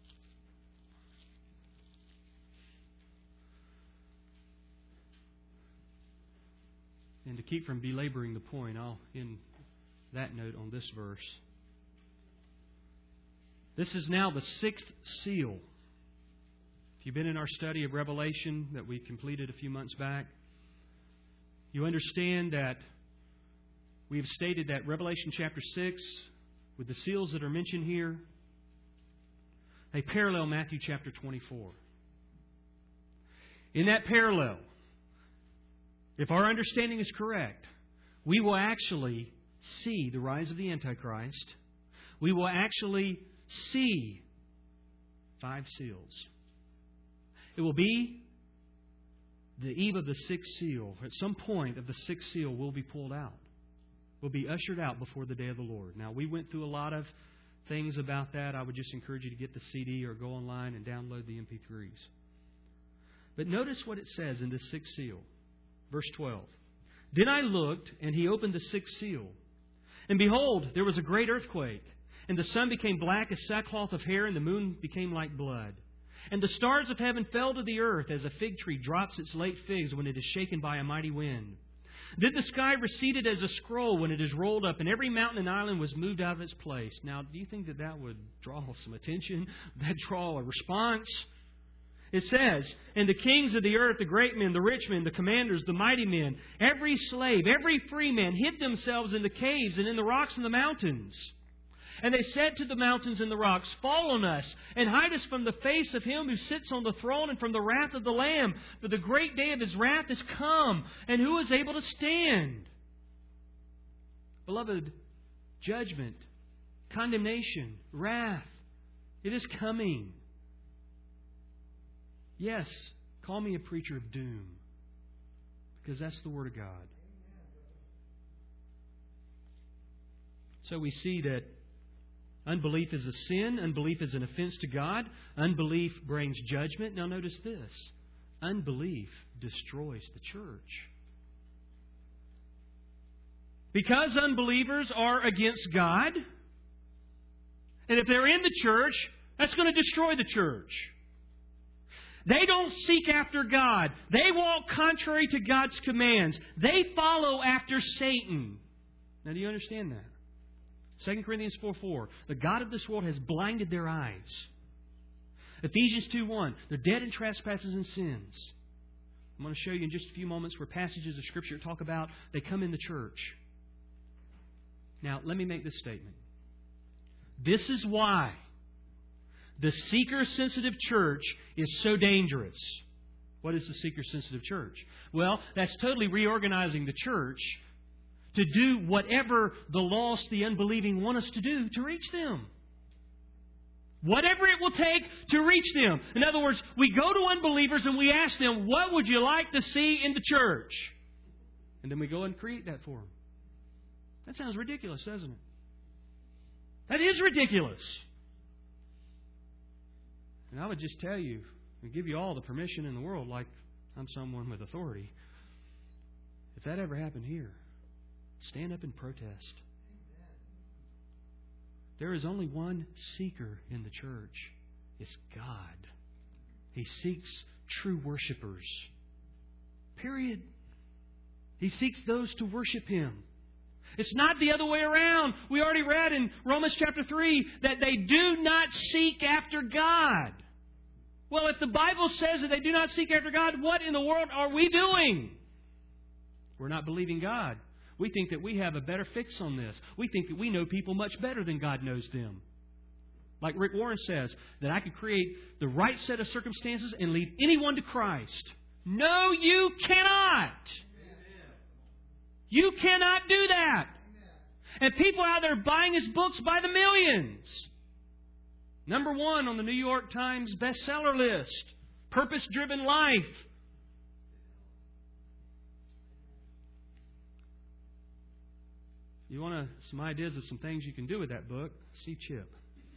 And to keep from belaboring the point, I'll end that note on this verse. This is now the sixth seal. If you've been in our study of Revelation that we completed a few months back, you understand that we have stated that Revelation chapter six, with the seals that are mentioned here, they parallel Matthew chapter twenty-four. In that parallel, if our understanding is correct, we will actually see the rise of the Antichrist. We will actually see five seals. It will be the eve of the sixth seal. At some point of the sixth seal will be pulled out. Will be ushered out before the day of the Lord. Now, we went through a lot of things about that. I would just encourage you to get the C D or go online and download the M P threes. But notice what it says in the sixth seal. Verse twelve. Then I looked, and He opened the sixth seal. And behold, there was a great earthquake. And the sun became black as sackcloth of hair, and the moon became like blood. And the stars of heaven fell to the earth, as a fig tree drops its late figs when it is shaken by a mighty wind. Then the sky receded as a scroll when it is rolled up, and every mountain and island was moved out of its place. Now, do you think that that would draw some attention? Would that draw a response? It says, and the kings of the earth, the great men, the rich men, the commanders, the mighty men, every slave, every free man hid themselves in the caves and in the rocks and the mountains. And they said to the mountains and the rocks, fall on us, and hide us from the face of Him who sits on the throne and from the wrath of the Lamb. For the great day of His wrath is come, and who is able to stand? Beloved, judgment, condemnation, wrath, it is coming. Yes, call me a preacher of doom, because that's the Word of God. So we see that unbelief is a sin. Unbelief is an offense to God. Unbelief brings judgment. Now notice this. Unbelief destroys the church. Because unbelievers are against God, and if they're in the church, that's going to destroy the church. They don't seek after God. They walk contrary to God's commands. They follow after Satan. Now, do you understand that? Second Corinthians four four. The God of this world has blinded their eyes. Ephesians two one. They're dead in trespasses and sins. I'm going to show you in just a few moments where passages of Scripture talk about they come in the church. Now, let me make this statement. This is why the seeker-sensitive church is so dangerous. What is the seeker-sensitive church? Well, that's totally reorganizing the church to do whatever the lost, the unbelieving want us to do to reach them. Whatever it will take to reach them. In other words, we go to unbelievers and we ask them, what would you like to see in the church? And then we go and create that for them. That sounds ridiculous, doesn't it? That is ridiculous. And I would just tell you, and give you all the permission in the world, like I'm someone with authority. If that ever happened here, stand up and protest. There is only one seeker in the church. It's God. He seeks true worshipers. Period. He seeks those to worship Him. It's not the other way around. We already read in Romans chapter three that they do not seek after God. Well, if the Bible says that they do not seek after God, what in the world are we doing? We're not believing God. We think that we have a better fix on this. We think that we know people much better than God knows them. Like Rick Warren says, that I could create the right set of circumstances and lead anyone to Christ. No, you cannot. You cannot do that. And people out there buying His books by the millions. Number one on the New York Times bestseller list. Purpose-driven life. You want to, some ideas of some things you can do with that book? See Chip.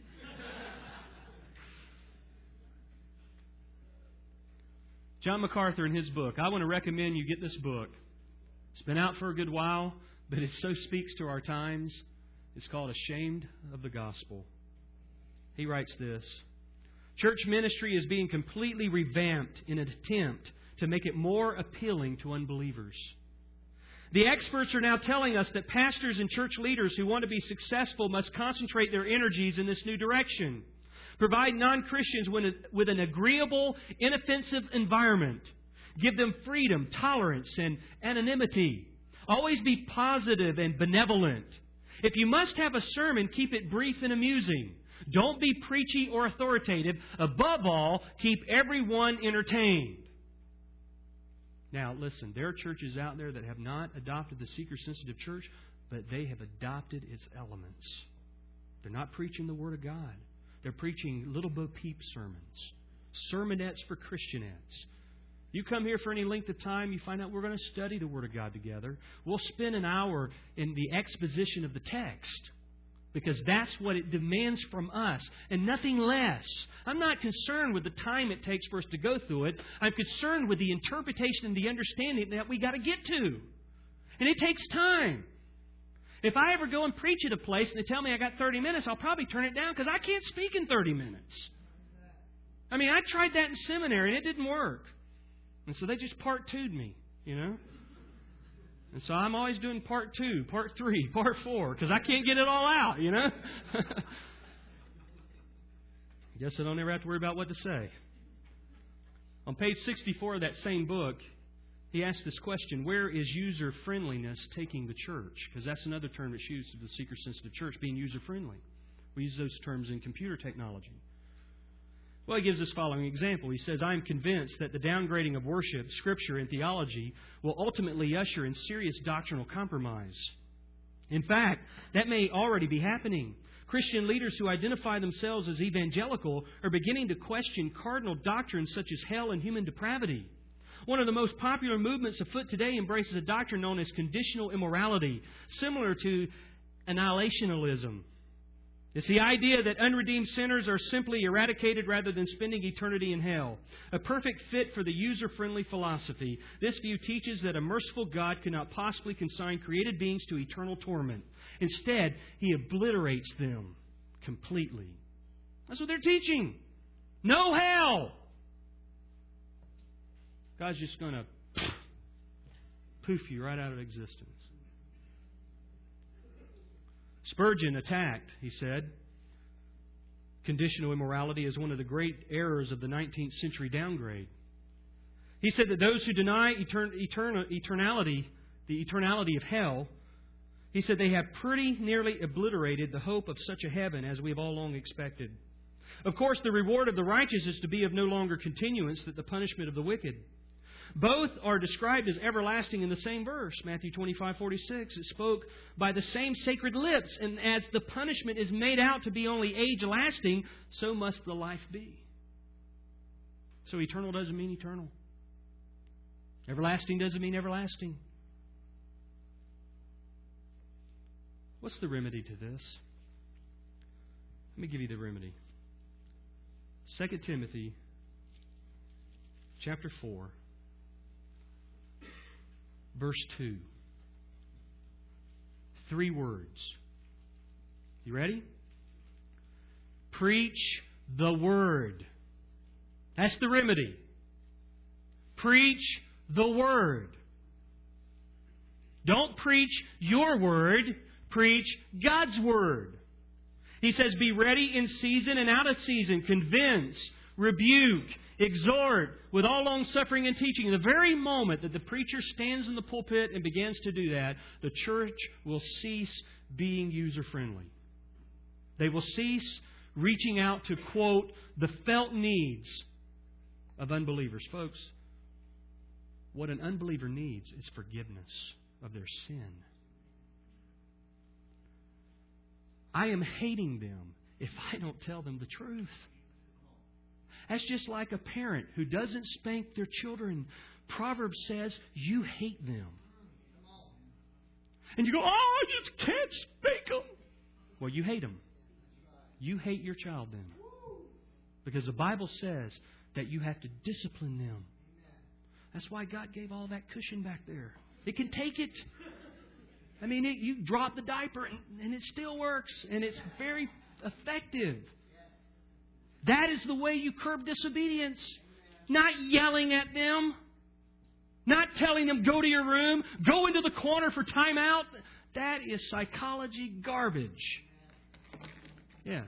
John MacArthur in his book. I want to recommend you get this book. It's been out for a good while, but it so speaks to our times. It's called Ashamed of the Gospel. He writes this. Church ministry is being completely revamped in an attempt to make it more appealing to unbelievers. The experts are now telling us that pastors and church leaders who want to be successful must concentrate their energies in this new direction. Provide non-Christians with an agreeable, inoffensive environment. Give them freedom, tolerance, and anonymity. Always be positive and benevolent. If you must have a sermon, keep it brief and amusing. Don't be preachy or authoritative. Above all, keep everyone entertained. Now, listen, there are churches out there that have not adopted the seeker-sensitive church, but they have adopted its elements. They're not preaching the Word of God. They're preaching Little Bo Peep sermons, sermonettes for Christianettes. You come here for any length of time, you find out we're going to study the Word of God together. We'll spend an hour in the exposition of the text because that's what it demands from us and nothing less. I'm not concerned with the time it takes for us to go through it. I'm concerned with the interpretation and the understanding that we got to get to. And it takes time. If I ever go and preach at a place and they tell me I got thirty minutes, I'll probably turn it down because I can't speak in thirty minutes. I mean, I tried that in seminary and it didn't work. And so they just part two'd me, you know. And so I'm always doing part two, part three, part four, because I can't get it all out, you know. Guess I don't ever have to worry about what to say. On page sixty-four of that same book, he asked this question: where is user-friendliness taking the church? Because that's another term that's used of the seeker-sensitive church, being user-friendly. We use those terms in computer technology. Well, he gives this following example. He says, I am convinced that the downgrading of worship, Scripture, and theology will ultimately usher in serious doctrinal compromise. In fact, that may already be happening. Christian leaders who identify themselves as evangelical are beginning to question cardinal doctrines such as hell and human depravity. One of the most popular movements afoot today embraces a doctrine known as conditional immorality, similar to annihilationism. It's the idea that unredeemed sinners are simply eradicated rather than spending eternity in hell. A perfect fit for the user-friendly philosophy. This view teaches that a merciful God cannot possibly consign created beings to eternal torment. Instead, He obliterates them completely. That's what they're teaching. No hell! God's just going to poof you right out of existence. Spurgeon attacked, he said, conditional immorality as one of the great errors of the nineteenth century downgrade. He said that those who deny etern- etern- eternality, the eternality of hell, he said they have pretty nearly obliterated the hope of such a heaven as we have all long expected. Of course, the reward of the righteous is to be of no longer continuance than the punishment of the wicked. Both are described as everlasting in the same verse, Matthew twenty-five forty-six. It spoke by the same sacred lips, and as the punishment is made out to be only age-lasting, so must the life be. So eternal doesn't mean eternal. Everlasting doesn't mean everlasting. What's the remedy to this? Let me give you the remedy. Second Timothy chapter four. Verse two. Three words. You ready? Preach the Word. That's the remedy. Preach the Word. Don't preach your Word. Preach God's Word. He says, be ready in season and out of season. Convince, rebuke, exhort with all long suffering and teaching. In the very moment that the preacher stands in the pulpit and begins to do that, the church will cease being user-friendly. They will cease reaching out to, quote, the felt needs of unbelievers. Folks, what an unbeliever needs is forgiveness of their sin. I am hating them if I don't tell them the truth. That's just like a parent who doesn't spank their children. Proverbs says, you hate them. And you go, oh, I just can't spank them. Well, you hate them. You hate your child then. Because the Bible says that you have to discipline them. That's why God gave all that cushion back there. It can take it. I mean, it, you drop the diaper and, and it still works. And it's very effective. That is the way you curb disobedience. Not yelling at them. Not telling them, go to your room. Go into the corner for time out. That is psychology garbage. Yes.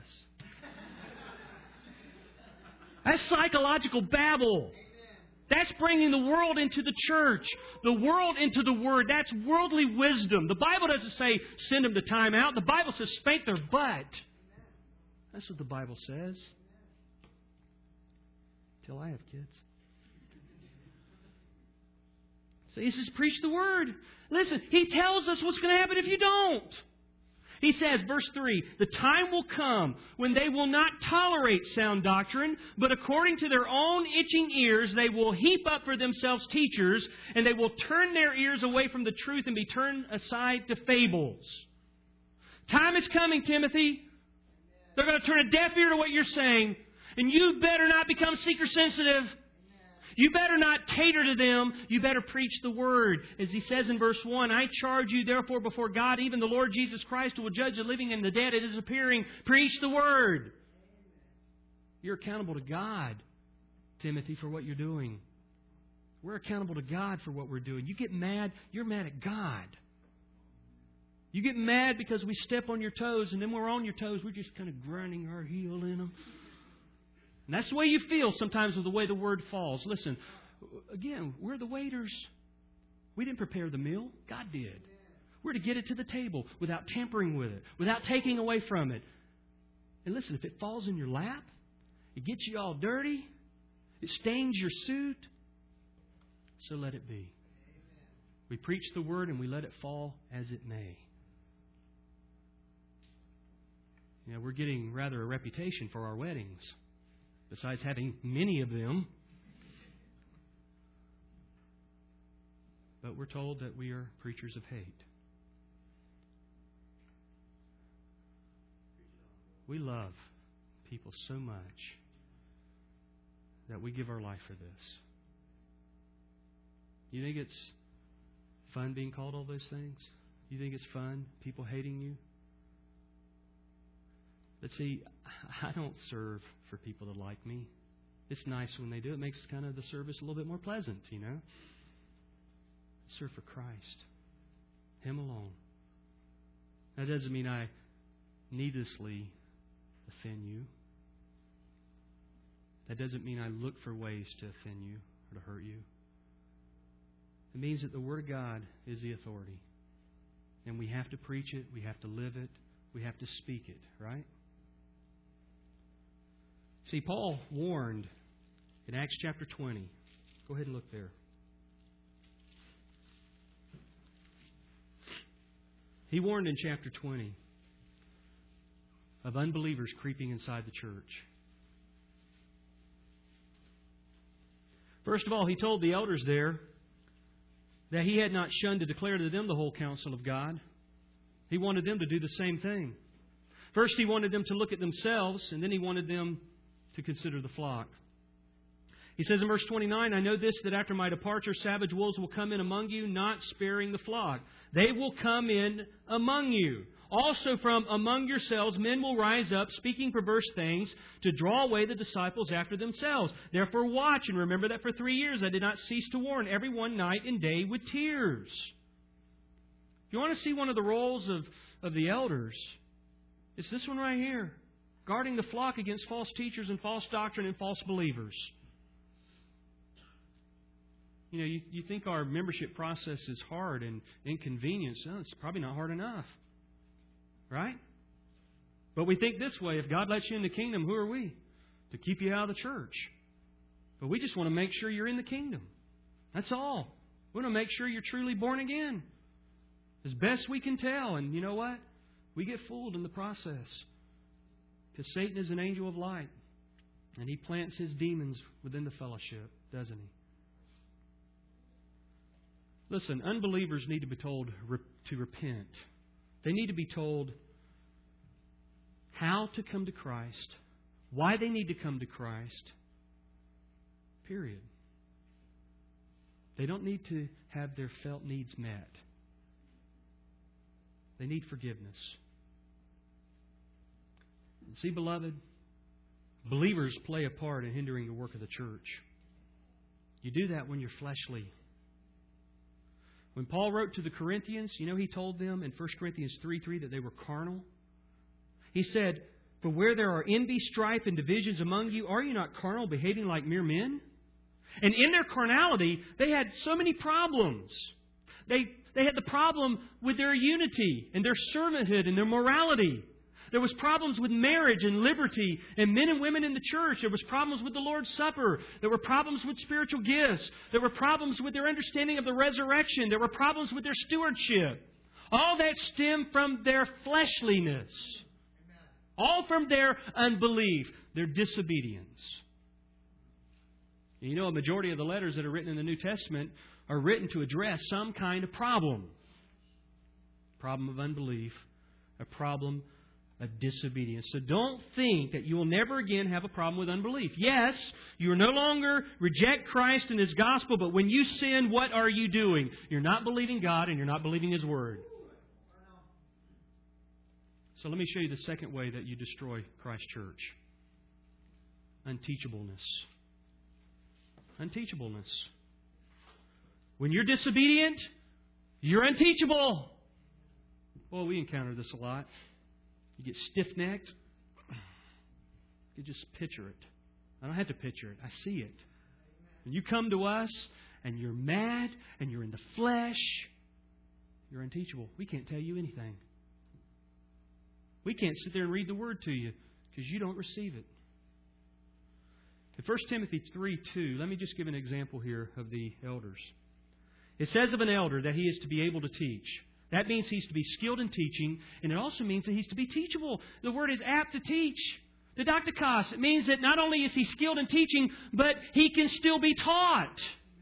That's psychological babble. That's bringing the world into the church. The world into the Word. That's worldly wisdom. The Bible doesn't say send them to time out. The Bible says spank their butt. That's what the Bible says. Till I have kids. So he says, preach the Word. Listen, He tells us what's going to happen if you don't. He says, verse three, the time will come when they will not tolerate sound doctrine, but according to their own itching ears, they will heap up for themselves teachers, and they will turn their ears away from the truth and be turned aside to fables. Time is coming, Timothy. They're going to turn a deaf ear to what you're saying. And you better not become seeker sensitive. You better not cater to them. You better preach the Word. As he says in verse one, I charge you therefore before God, even the Lord Jesus Christ, who will judge the living and the dead. It is appearing. Preach the Word. You're accountable to God, Timothy, for what you're doing. We're accountable to God for what we're doing. You get mad, you're mad at God. You get mad because we step on your toes, and then we're on your toes. We're just kind of grinding our heel in them. And that's the way you feel sometimes with the way the Word falls. Listen, again, we're the waiters. We didn't prepare the meal. God did. We're to get it to the table without tampering with it, without taking away from it. And listen, if it falls in your lap, it gets you all dirty, it stains your suit, so let it be. We preach the Word and we let it fall as it may. You know, we're getting rather a reputation for our weddings, besides having many of them. But we're told that we are preachers of hate. We love people so much that we give our life for this. You think it's fun being called all those things? You think it's fun, people hating you? But see, I don't serve for people that like me. It's nice when they do. It makes kind of the service a little bit more pleasant, you know. I serve for Christ. Him alone. That doesn't mean I needlessly offend you. That doesn't mean I look for ways to offend you or to hurt you. It means that the Word of God is the authority. And we have to preach it. We have to live it. We have to speak it, right? See, Paul warned in Acts chapter twenty. Go ahead and look there. He warned in chapter twenty of unbelievers creeping inside the church. First of all, he told the elders there that he had not shunned to declare to them the whole counsel of God. He wanted them to do the same thing. First, he wanted them to look at themselves, and then he wanted them to consider the flock. He says in verse twenty-nine, I know this, that after my departure, savage wolves will come in among you, not sparing the flock. They will come in among you. Also from among yourselves, men will rise up, speaking perverse things, to draw away the disciples after themselves. Therefore watch, and remember that for three years I did not cease to warn everyone night and day with tears. If you want to see one of the roles of, of the elders, it's this one right here. Guarding the flock against false teachers and false doctrine and false believers. You know, you, you think our membership process is hard and inconvenient. No, it's probably not hard enough. Right? But we think this way, if God lets you in the kingdom, who are we? To keep you out of the church. But we just want to make sure you're in the kingdom. That's all. We want to make sure you're truly born again. As best we can tell. And you know what? We get fooled in the process. Because Satan is an angel of light. And he plants his demons within the fellowship, doesn't he? Listen, unbelievers need to be told to repent. They need to be told how to come to Christ, why they need to come to Christ, period. They don't need to have their felt needs met. They need forgiveness. See, beloved, believers play a part in hindering the work of the church. You do that when you're fleshly. When Paul wrote to the Corinthians, you know, he told them in First Corinthians three three that they were carnal. He said, for where there are envy, strife, and divisions among you, are you not carnal, behaving like mere men? And in their carnality, they had so many problems. They, they had the problem with their unity and their servanthood and their morality. There was problems with marriage and liberty and men and women in the church. There was problems with the Lord's Supper. There were problems with spiritual gifts. There were problems with their understanding of the resurrection. There were problems with their stewardship. All that stemmed from their fleshliness. All from their unbelief, their disobedience. And you know, a majority of the letters that are written in the New Testament are written to address some kind of problem. Problem of unbelief. A problem of disobedience. So don't think that you will never again have a problem with unbelief. Yes, you are no longer reject Christ and His gospel, but when you sin, what are you doing? You're not believing God and you're not believing His Word. So let me show you the second way that you destroy Christ's church. Unteachableness. Unteachableness. When you're disobedient, you're unteachable. Well, we encounter this a lot. You get stiff-necked. You just picture it. I don't have to picture it. I see it. When you come to us and you're mad and you're in the flesh, you're unteachable. We can't tell you anything. We can't sit there and read the Word to you because you don't receive it. In First Timothy three two, let me just give an example here of the elders. It says of an elder that he is to be able to teach. That means he's to be skilled in teaching, and it also means that he's to be teachable. The word is apt to teach. Didaktikos. It means that not only is he skilled in teaching, but he can still be taught.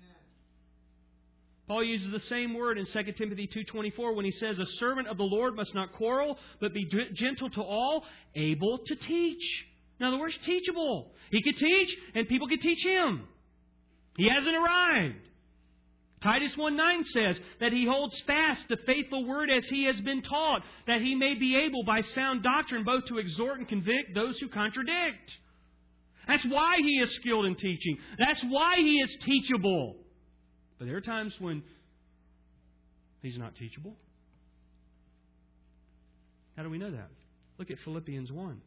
Paul uses the same word in Second Timothy two twenty-four when he says, a servant of the Lord must not quarrel, but be gentle to all, able to teach. In other words, teachable. He could teach, and people could teach him. He hasn't arrived. Titus one nine says that he holds fast the faithful word as he has been taught, that he may be able by sound doctrine both to exhort and convict those who contradict. That's why he is skilled in teaching. That's why he is teachable. But there are times when he's not teachable. How do we know that? Look at Philippians one.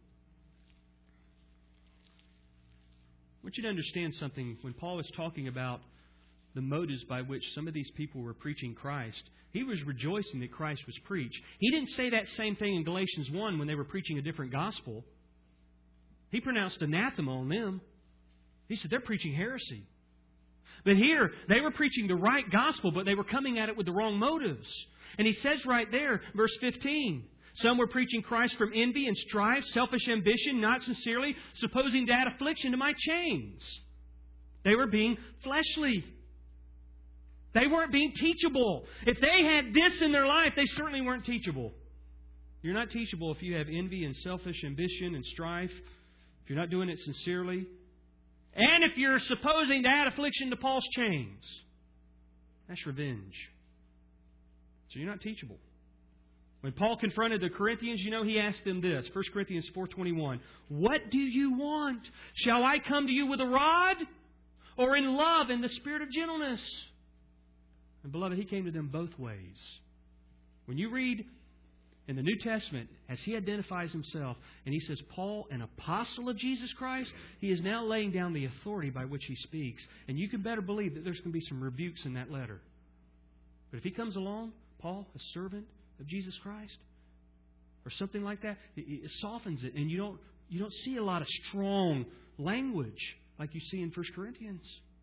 I want you to understand something. When Paul is talking about the motives by which some of these people were preaching Christ, he was rejoicing that Christ was preached. He didn't say that same thing in Galatians one when they were preaching a different gospel. He pronounced anathema on them. He said they're preaching heresy. But here, they were preaching the right gospel, but they were coming at it with the wrong motives. And he says right there, verse fifteen, some were preaching Christ from envy and strife, selfish ambition, not sincerely, supposing to add affliction to my chains. They were being fleshly. They weren't being teachable. If they had this in their life, they certainly weren't teachable. You're not teachable if you have envy and selfish ambition and strife, if you're not doing it sincerely, and if you're supposing to add affliction to Paul's chains. That's revenge. So you're not teachable. When Paul confronted the Corinthians, you know, he asked them this. First Corinthians four twenty-one. What do you want? Shall I come to you with a rod? Or in love and the spirit of gentleness? And beloved, he came to them both ways. When you read in the New Testament, as he identifies himself, and he says, Paul, an apostle of Jesus Christ, he is now laying down the authority by which he speaks. And you can better believe that there's going to be some rebukes in that letter. But if he comes along, Paul, a servant of Jesus Christ, or something like that, it softens it. And you don't, you don't see a lot of strong language like you see in First Corinthians.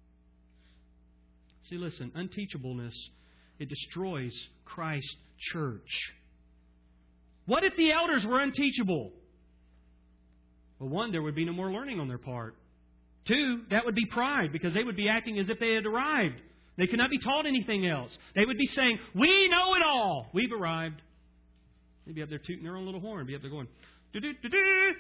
See, listen, unteachableness, it destroys Christ's church. What if the elders were unteachable? Well, one, there would be no more learning on their part. Two, that would be pride, because they would be acting as if they had arrived. They could not be taught anything else. They would be saying, we know it all. We've arrived. They'd be up there tooting their own little horn, be up there going, do-do-do-do.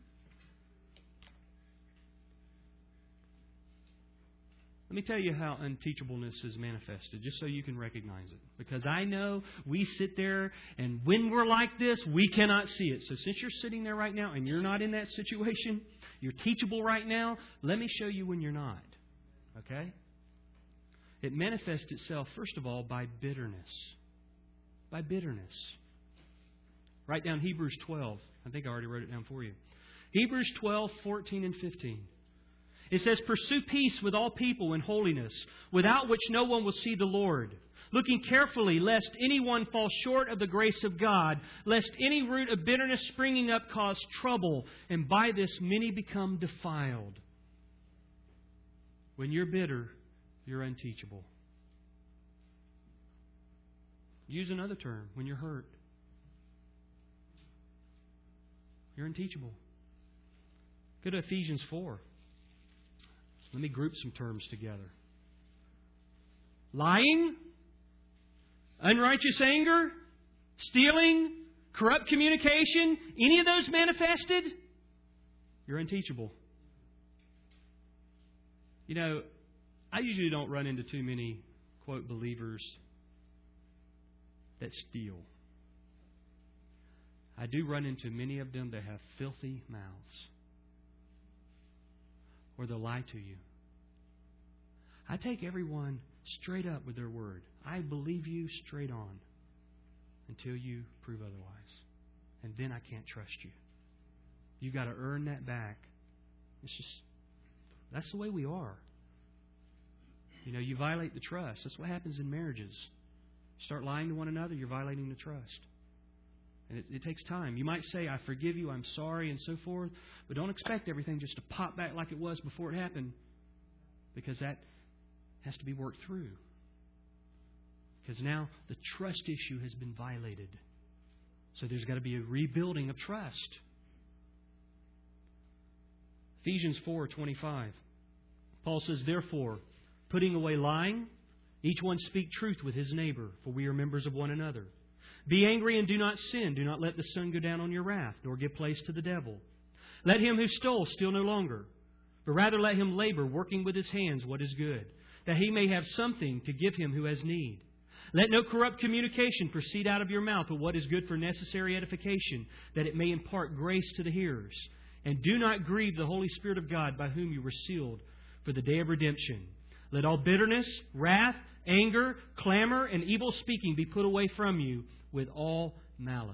Let me tell you how unteachableness is manifested, just so you can recognize it. Because I know we sit there, and when we're like this, we cannot see it. So since you're sitting there right now, and you're not in that situation, you're teachable right now, let me show you when you're not. Okay? It manifests itself, first of all, by bitterness. By bitterness. Write down Hebrews twelve. I think I already wrote it down for you. Hebrews twelve, fourteen, and fifteen. It says, pursue peace with all people and holiness, without which no one will see the Lord. Looking carefully, lest anyone fall short of the grace of God, lest any root of bitterness springing up cause trouble, and by this many become defiled. When you're bitter, you're unteachable. Use another term. When you're hurt, you're unteachable. Go to Ephesians four. Let me group some terms together. Lying, unrighteous anger, stealing, corrupt communication, any of those manifested, you're unteachable. You know, I usually don't run into too many, quote, believers that steal. I do run into many of them that have filthy mouths. Or they'll lie to you. I take everyone straight up with their word. I believe you straight on until you prove otherwise. And then I can't trust you. You've got to earn that back. It's just, That's the way we are. You know, you violate the trust. That's what happens in marriages. You start lying to one another, you're violating the trust. And it, it takes time. You might say, I forgive you, I'm sorry, and so forth. But don't expect everything just to pop back like it was before it happened. Because that has to be worked through. Because now the trust issue has been violated. So there's got to be a rebuilding of trust. Ephesians four twenty-five. Paul says, therefore, putting away lying, each one speak truth with his neighbor, for we are members of one another. Be angry and do not sin. Do not let the sun go down on your wrath, nor give place to the devil. Let him who stole steal no longer, but rather let him labor, working with his hands what is good, that he may have something to give him who has need. Let no corrupt communication proceed out of your mouth, but what is good for necessary edification, that it may impart grace to the hearers. And do not grieve the Holy Spirit of God, by whom you were sealed for the day of redemption. Let all bitterness, wrath, anger, clamor, and evil speaking be put away from you with all malice.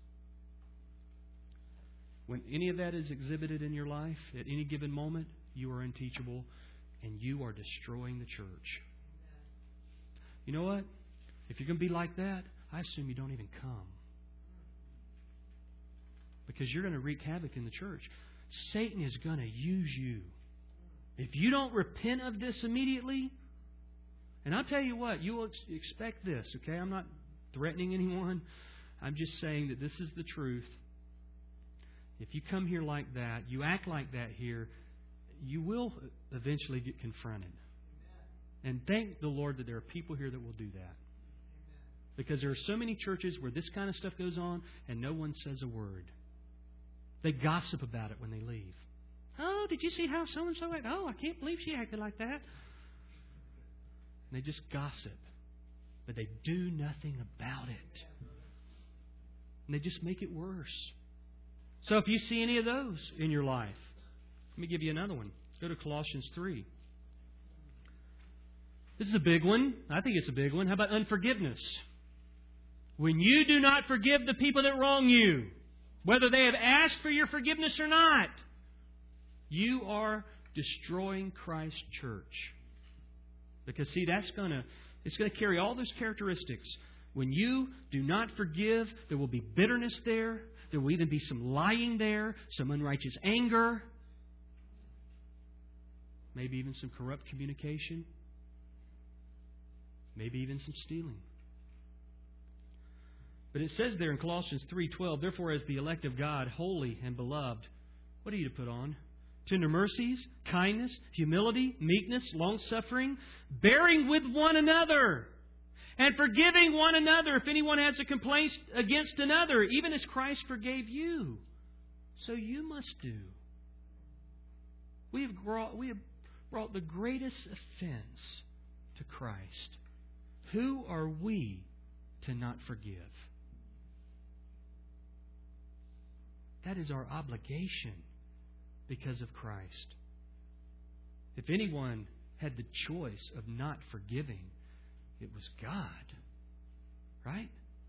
When any of that is exhibited in your life, at any given moment, you are unteachable and you are destroying the church. You know what? If you're going to be like that, I assume you don't even come. Because you're going to wreak havoc in the church. Satan is going to use you. If you don't repent of this immediately, and I'll tell you what, you will expect this, okay? I'm not threatening anyone. I'm just saying that this is the truth. If you come here like that, you act like that here, you will eventually get confronted. And thank the Lord that there are people here that will do that. Because there are so many churches where this kind of stuff goes on and no one says a word. They gossip about it when they leave. Oh, did you see how so-and-so acted? Oh, I can't believe she acted like that. And they just gossip. But they do nothing about it. And they just make it worse. So if you see any of those in your life, let me give you another one. Go to Colossians three. This is a big one. I think it's a big one. How about unforgiveness? When you do not forgive the people that wrong you, whether they have asked for your forgiveness or not, you are destroying Christ's church. Because, see, that's going to it's going to carry all those characteristics. When you do not forgive, there will be bitterness there. There will even be some lying there, some unrighteous anger, maybe even some corrupt communication, maybe even some stealing. But it says there in Colossians three twelve, therefore as the elect of God, holy and beloved, what are you to put on? Tender mercies, kindness, humility, meekness, long-suffering, bearing with one another, and forgiving one another if anyone has a complaint against another, even as Christ forgave you. So you must do. We have brought, we have brought the greatest offense to Christ. Who are we to not forgive? That is our obligation because of Christ. If anyone had the choice of not forgiving, it was God. Right?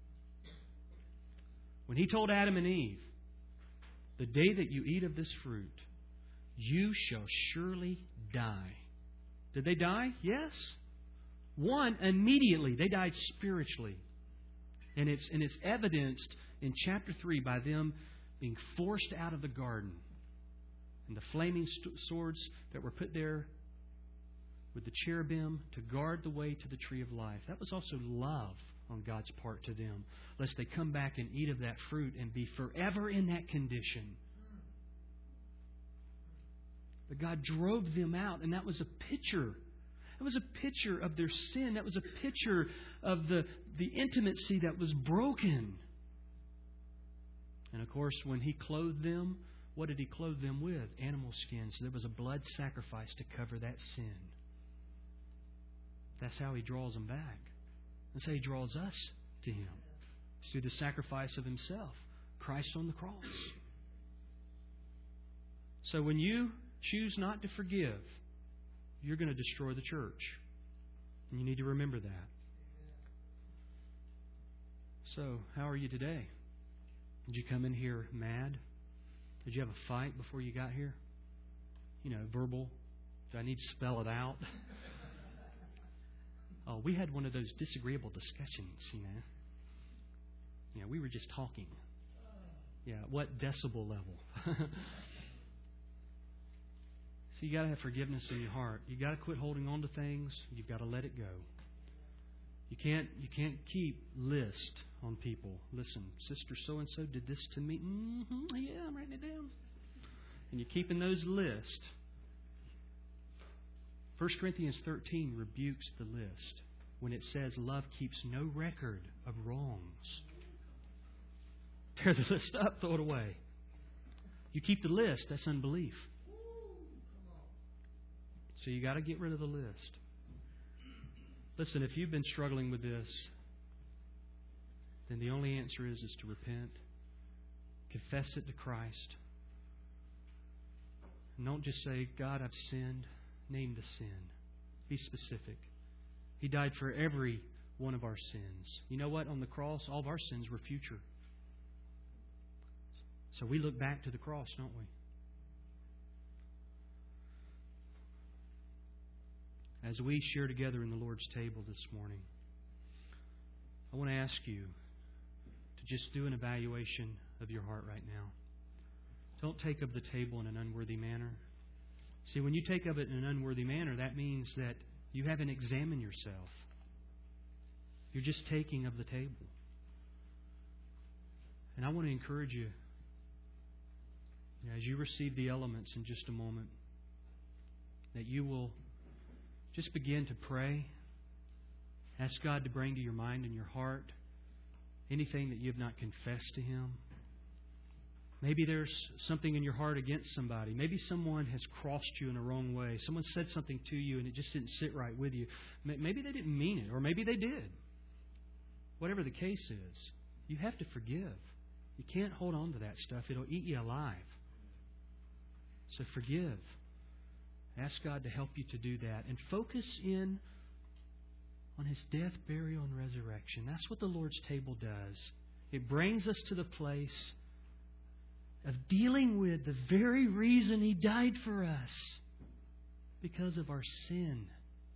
When He told Adam and Eve, the day that you eat of this fruit, you shall surely die. Did they die? Yes. One, immediately. They died spiritually. And it's, and it's evidenced in chapter three by them being forced out of the garden. And the flaming st- swords that were put there with the cherubim to guard the way to the tree of life. That was also love on God's part to them, lest they come back and eat of that fruit and be forever in that condition. But God drove them out, and that was a picture. That was a picture of their sin. That was a picture of the, the intimacy that was broken. And of course, when He clothed them, what did He clothe them with? Animal skins. So there was a blood sacrifice to cover that sin. That's how He draws them back. That's how He draws us to Him. It's through the sacrifice of Himself. Christ on the cross. So when you choose not to forgive, you're going to destroy the church. And you need to remember that. So, how are you today? Did you come in here mad? Did you have a fight before you got here? You know, verbal Do I need to spell it out? Oh, we had one of those disagreeable discussions, you know. Yeah, we were just talking. Yeah, what decibel level? So you got to have forgiveness in your heart. You got to quit holding on to things. You've got to let it go. You can't you can't keep list on people. Listen, Sister so and so did this to me. Mm-hmm, yeah, I'm writing it down. And you're keeping those lists. First Corinthians thirteen rebukes the list when it says love keeps no record of wrongs. Tear the list up, throw it away. You keep the list, that's unbelief. So you got to get rid of the list. Listen, if you've been struggling with this, then the only answer is, is to repent. Confess it to Christ. And don't just say, God, I've sinned. Name the sin. Be specific. He died for every one of our sins. You know what? On the cross, all of our sins were future. So we look back to the cross, don't we? As we share together in the Lord's table this morning, I want to ask you to just do an evaluation of your heart right now. Don't take of the table in an unworthy manner. See, when you take of it in an unworthy manner, that means that you haven't examined yourself. You're just taking of the table. And I want to encourage you, as you receive the elements in just a moment, that you will just begin to pray. Ask God to bring to your mind and your heart anything that you have not confessed to Him. Maybe there's something in your heart against somebody. Maybe someone has crossed you in a wrong way. Someone said something to you and it just didn't sit right with you. Maybe they didn't mean it, or maybe they did. Whatever the case is, you have to forgive. You can't hold on to that stuff. It'll eat you alive. So forgive. Ask God to help you to do that. And focus in on His death, burial, and resurrection. That's what the Lord's table does. It brings us to the place of dealing with the very reason He died for us, because of our sin.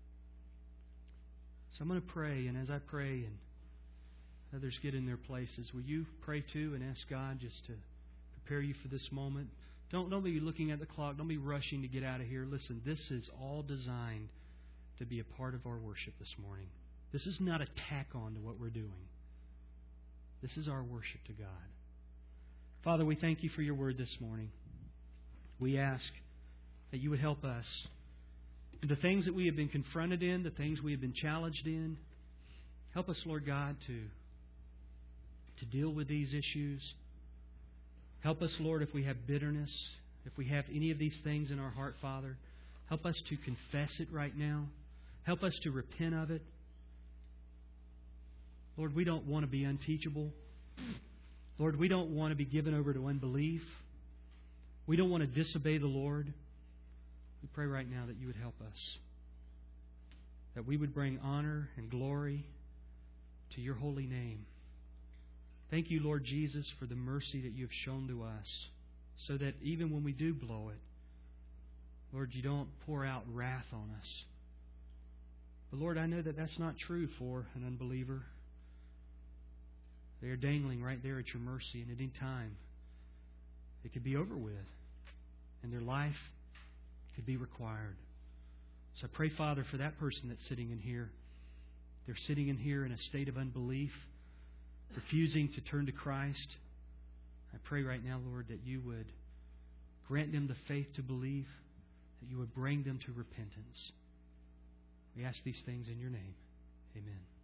So I'm going to pray, and as I pray and others get in their places, will you pray too and ask God just to prepare you for this moment? Don't, don't be looking at the clock. Don't be rushing to get out of here. Listen, this is all designed to be a part of our worship this morning. This is not a tack on to what we're doing. This is our worship to God. Father, we thank You for Your word this morning. We ask that You would help us. The things that we have been confronted in, the things we have been challenged in, help us, Lord God, to, to deal with these issues. Help us, Lord, if we have bitterness, if we have any of these things in our heart, Father, help us to confess it right now. Help us to repent of it. Lord, we don't want to be unteachable. Lord, we don't want to be given over to unbelief. We don't want to disobey the Lord. We pray right now that You would help us, that we would bring honor and glory to Your holy name. Thank You, Lord Jesus, for the mercy that You have shown to us, so that even when we do blow it, Lord, You don't pour out wrath on us. But Lord, I know that that's not true for an unbeliever. They are dangling right there at Your mercy, and at any time it could be over with, and their life could be required. So I pray, Father, for that person that's sitting in here. They're sitting in here in a state of unbelief, refusing to turn to Christ. I pray right now, Lord, that You would grant them the faith to believe, that You would bring them to repentance. We ask these things in Your name. Amen.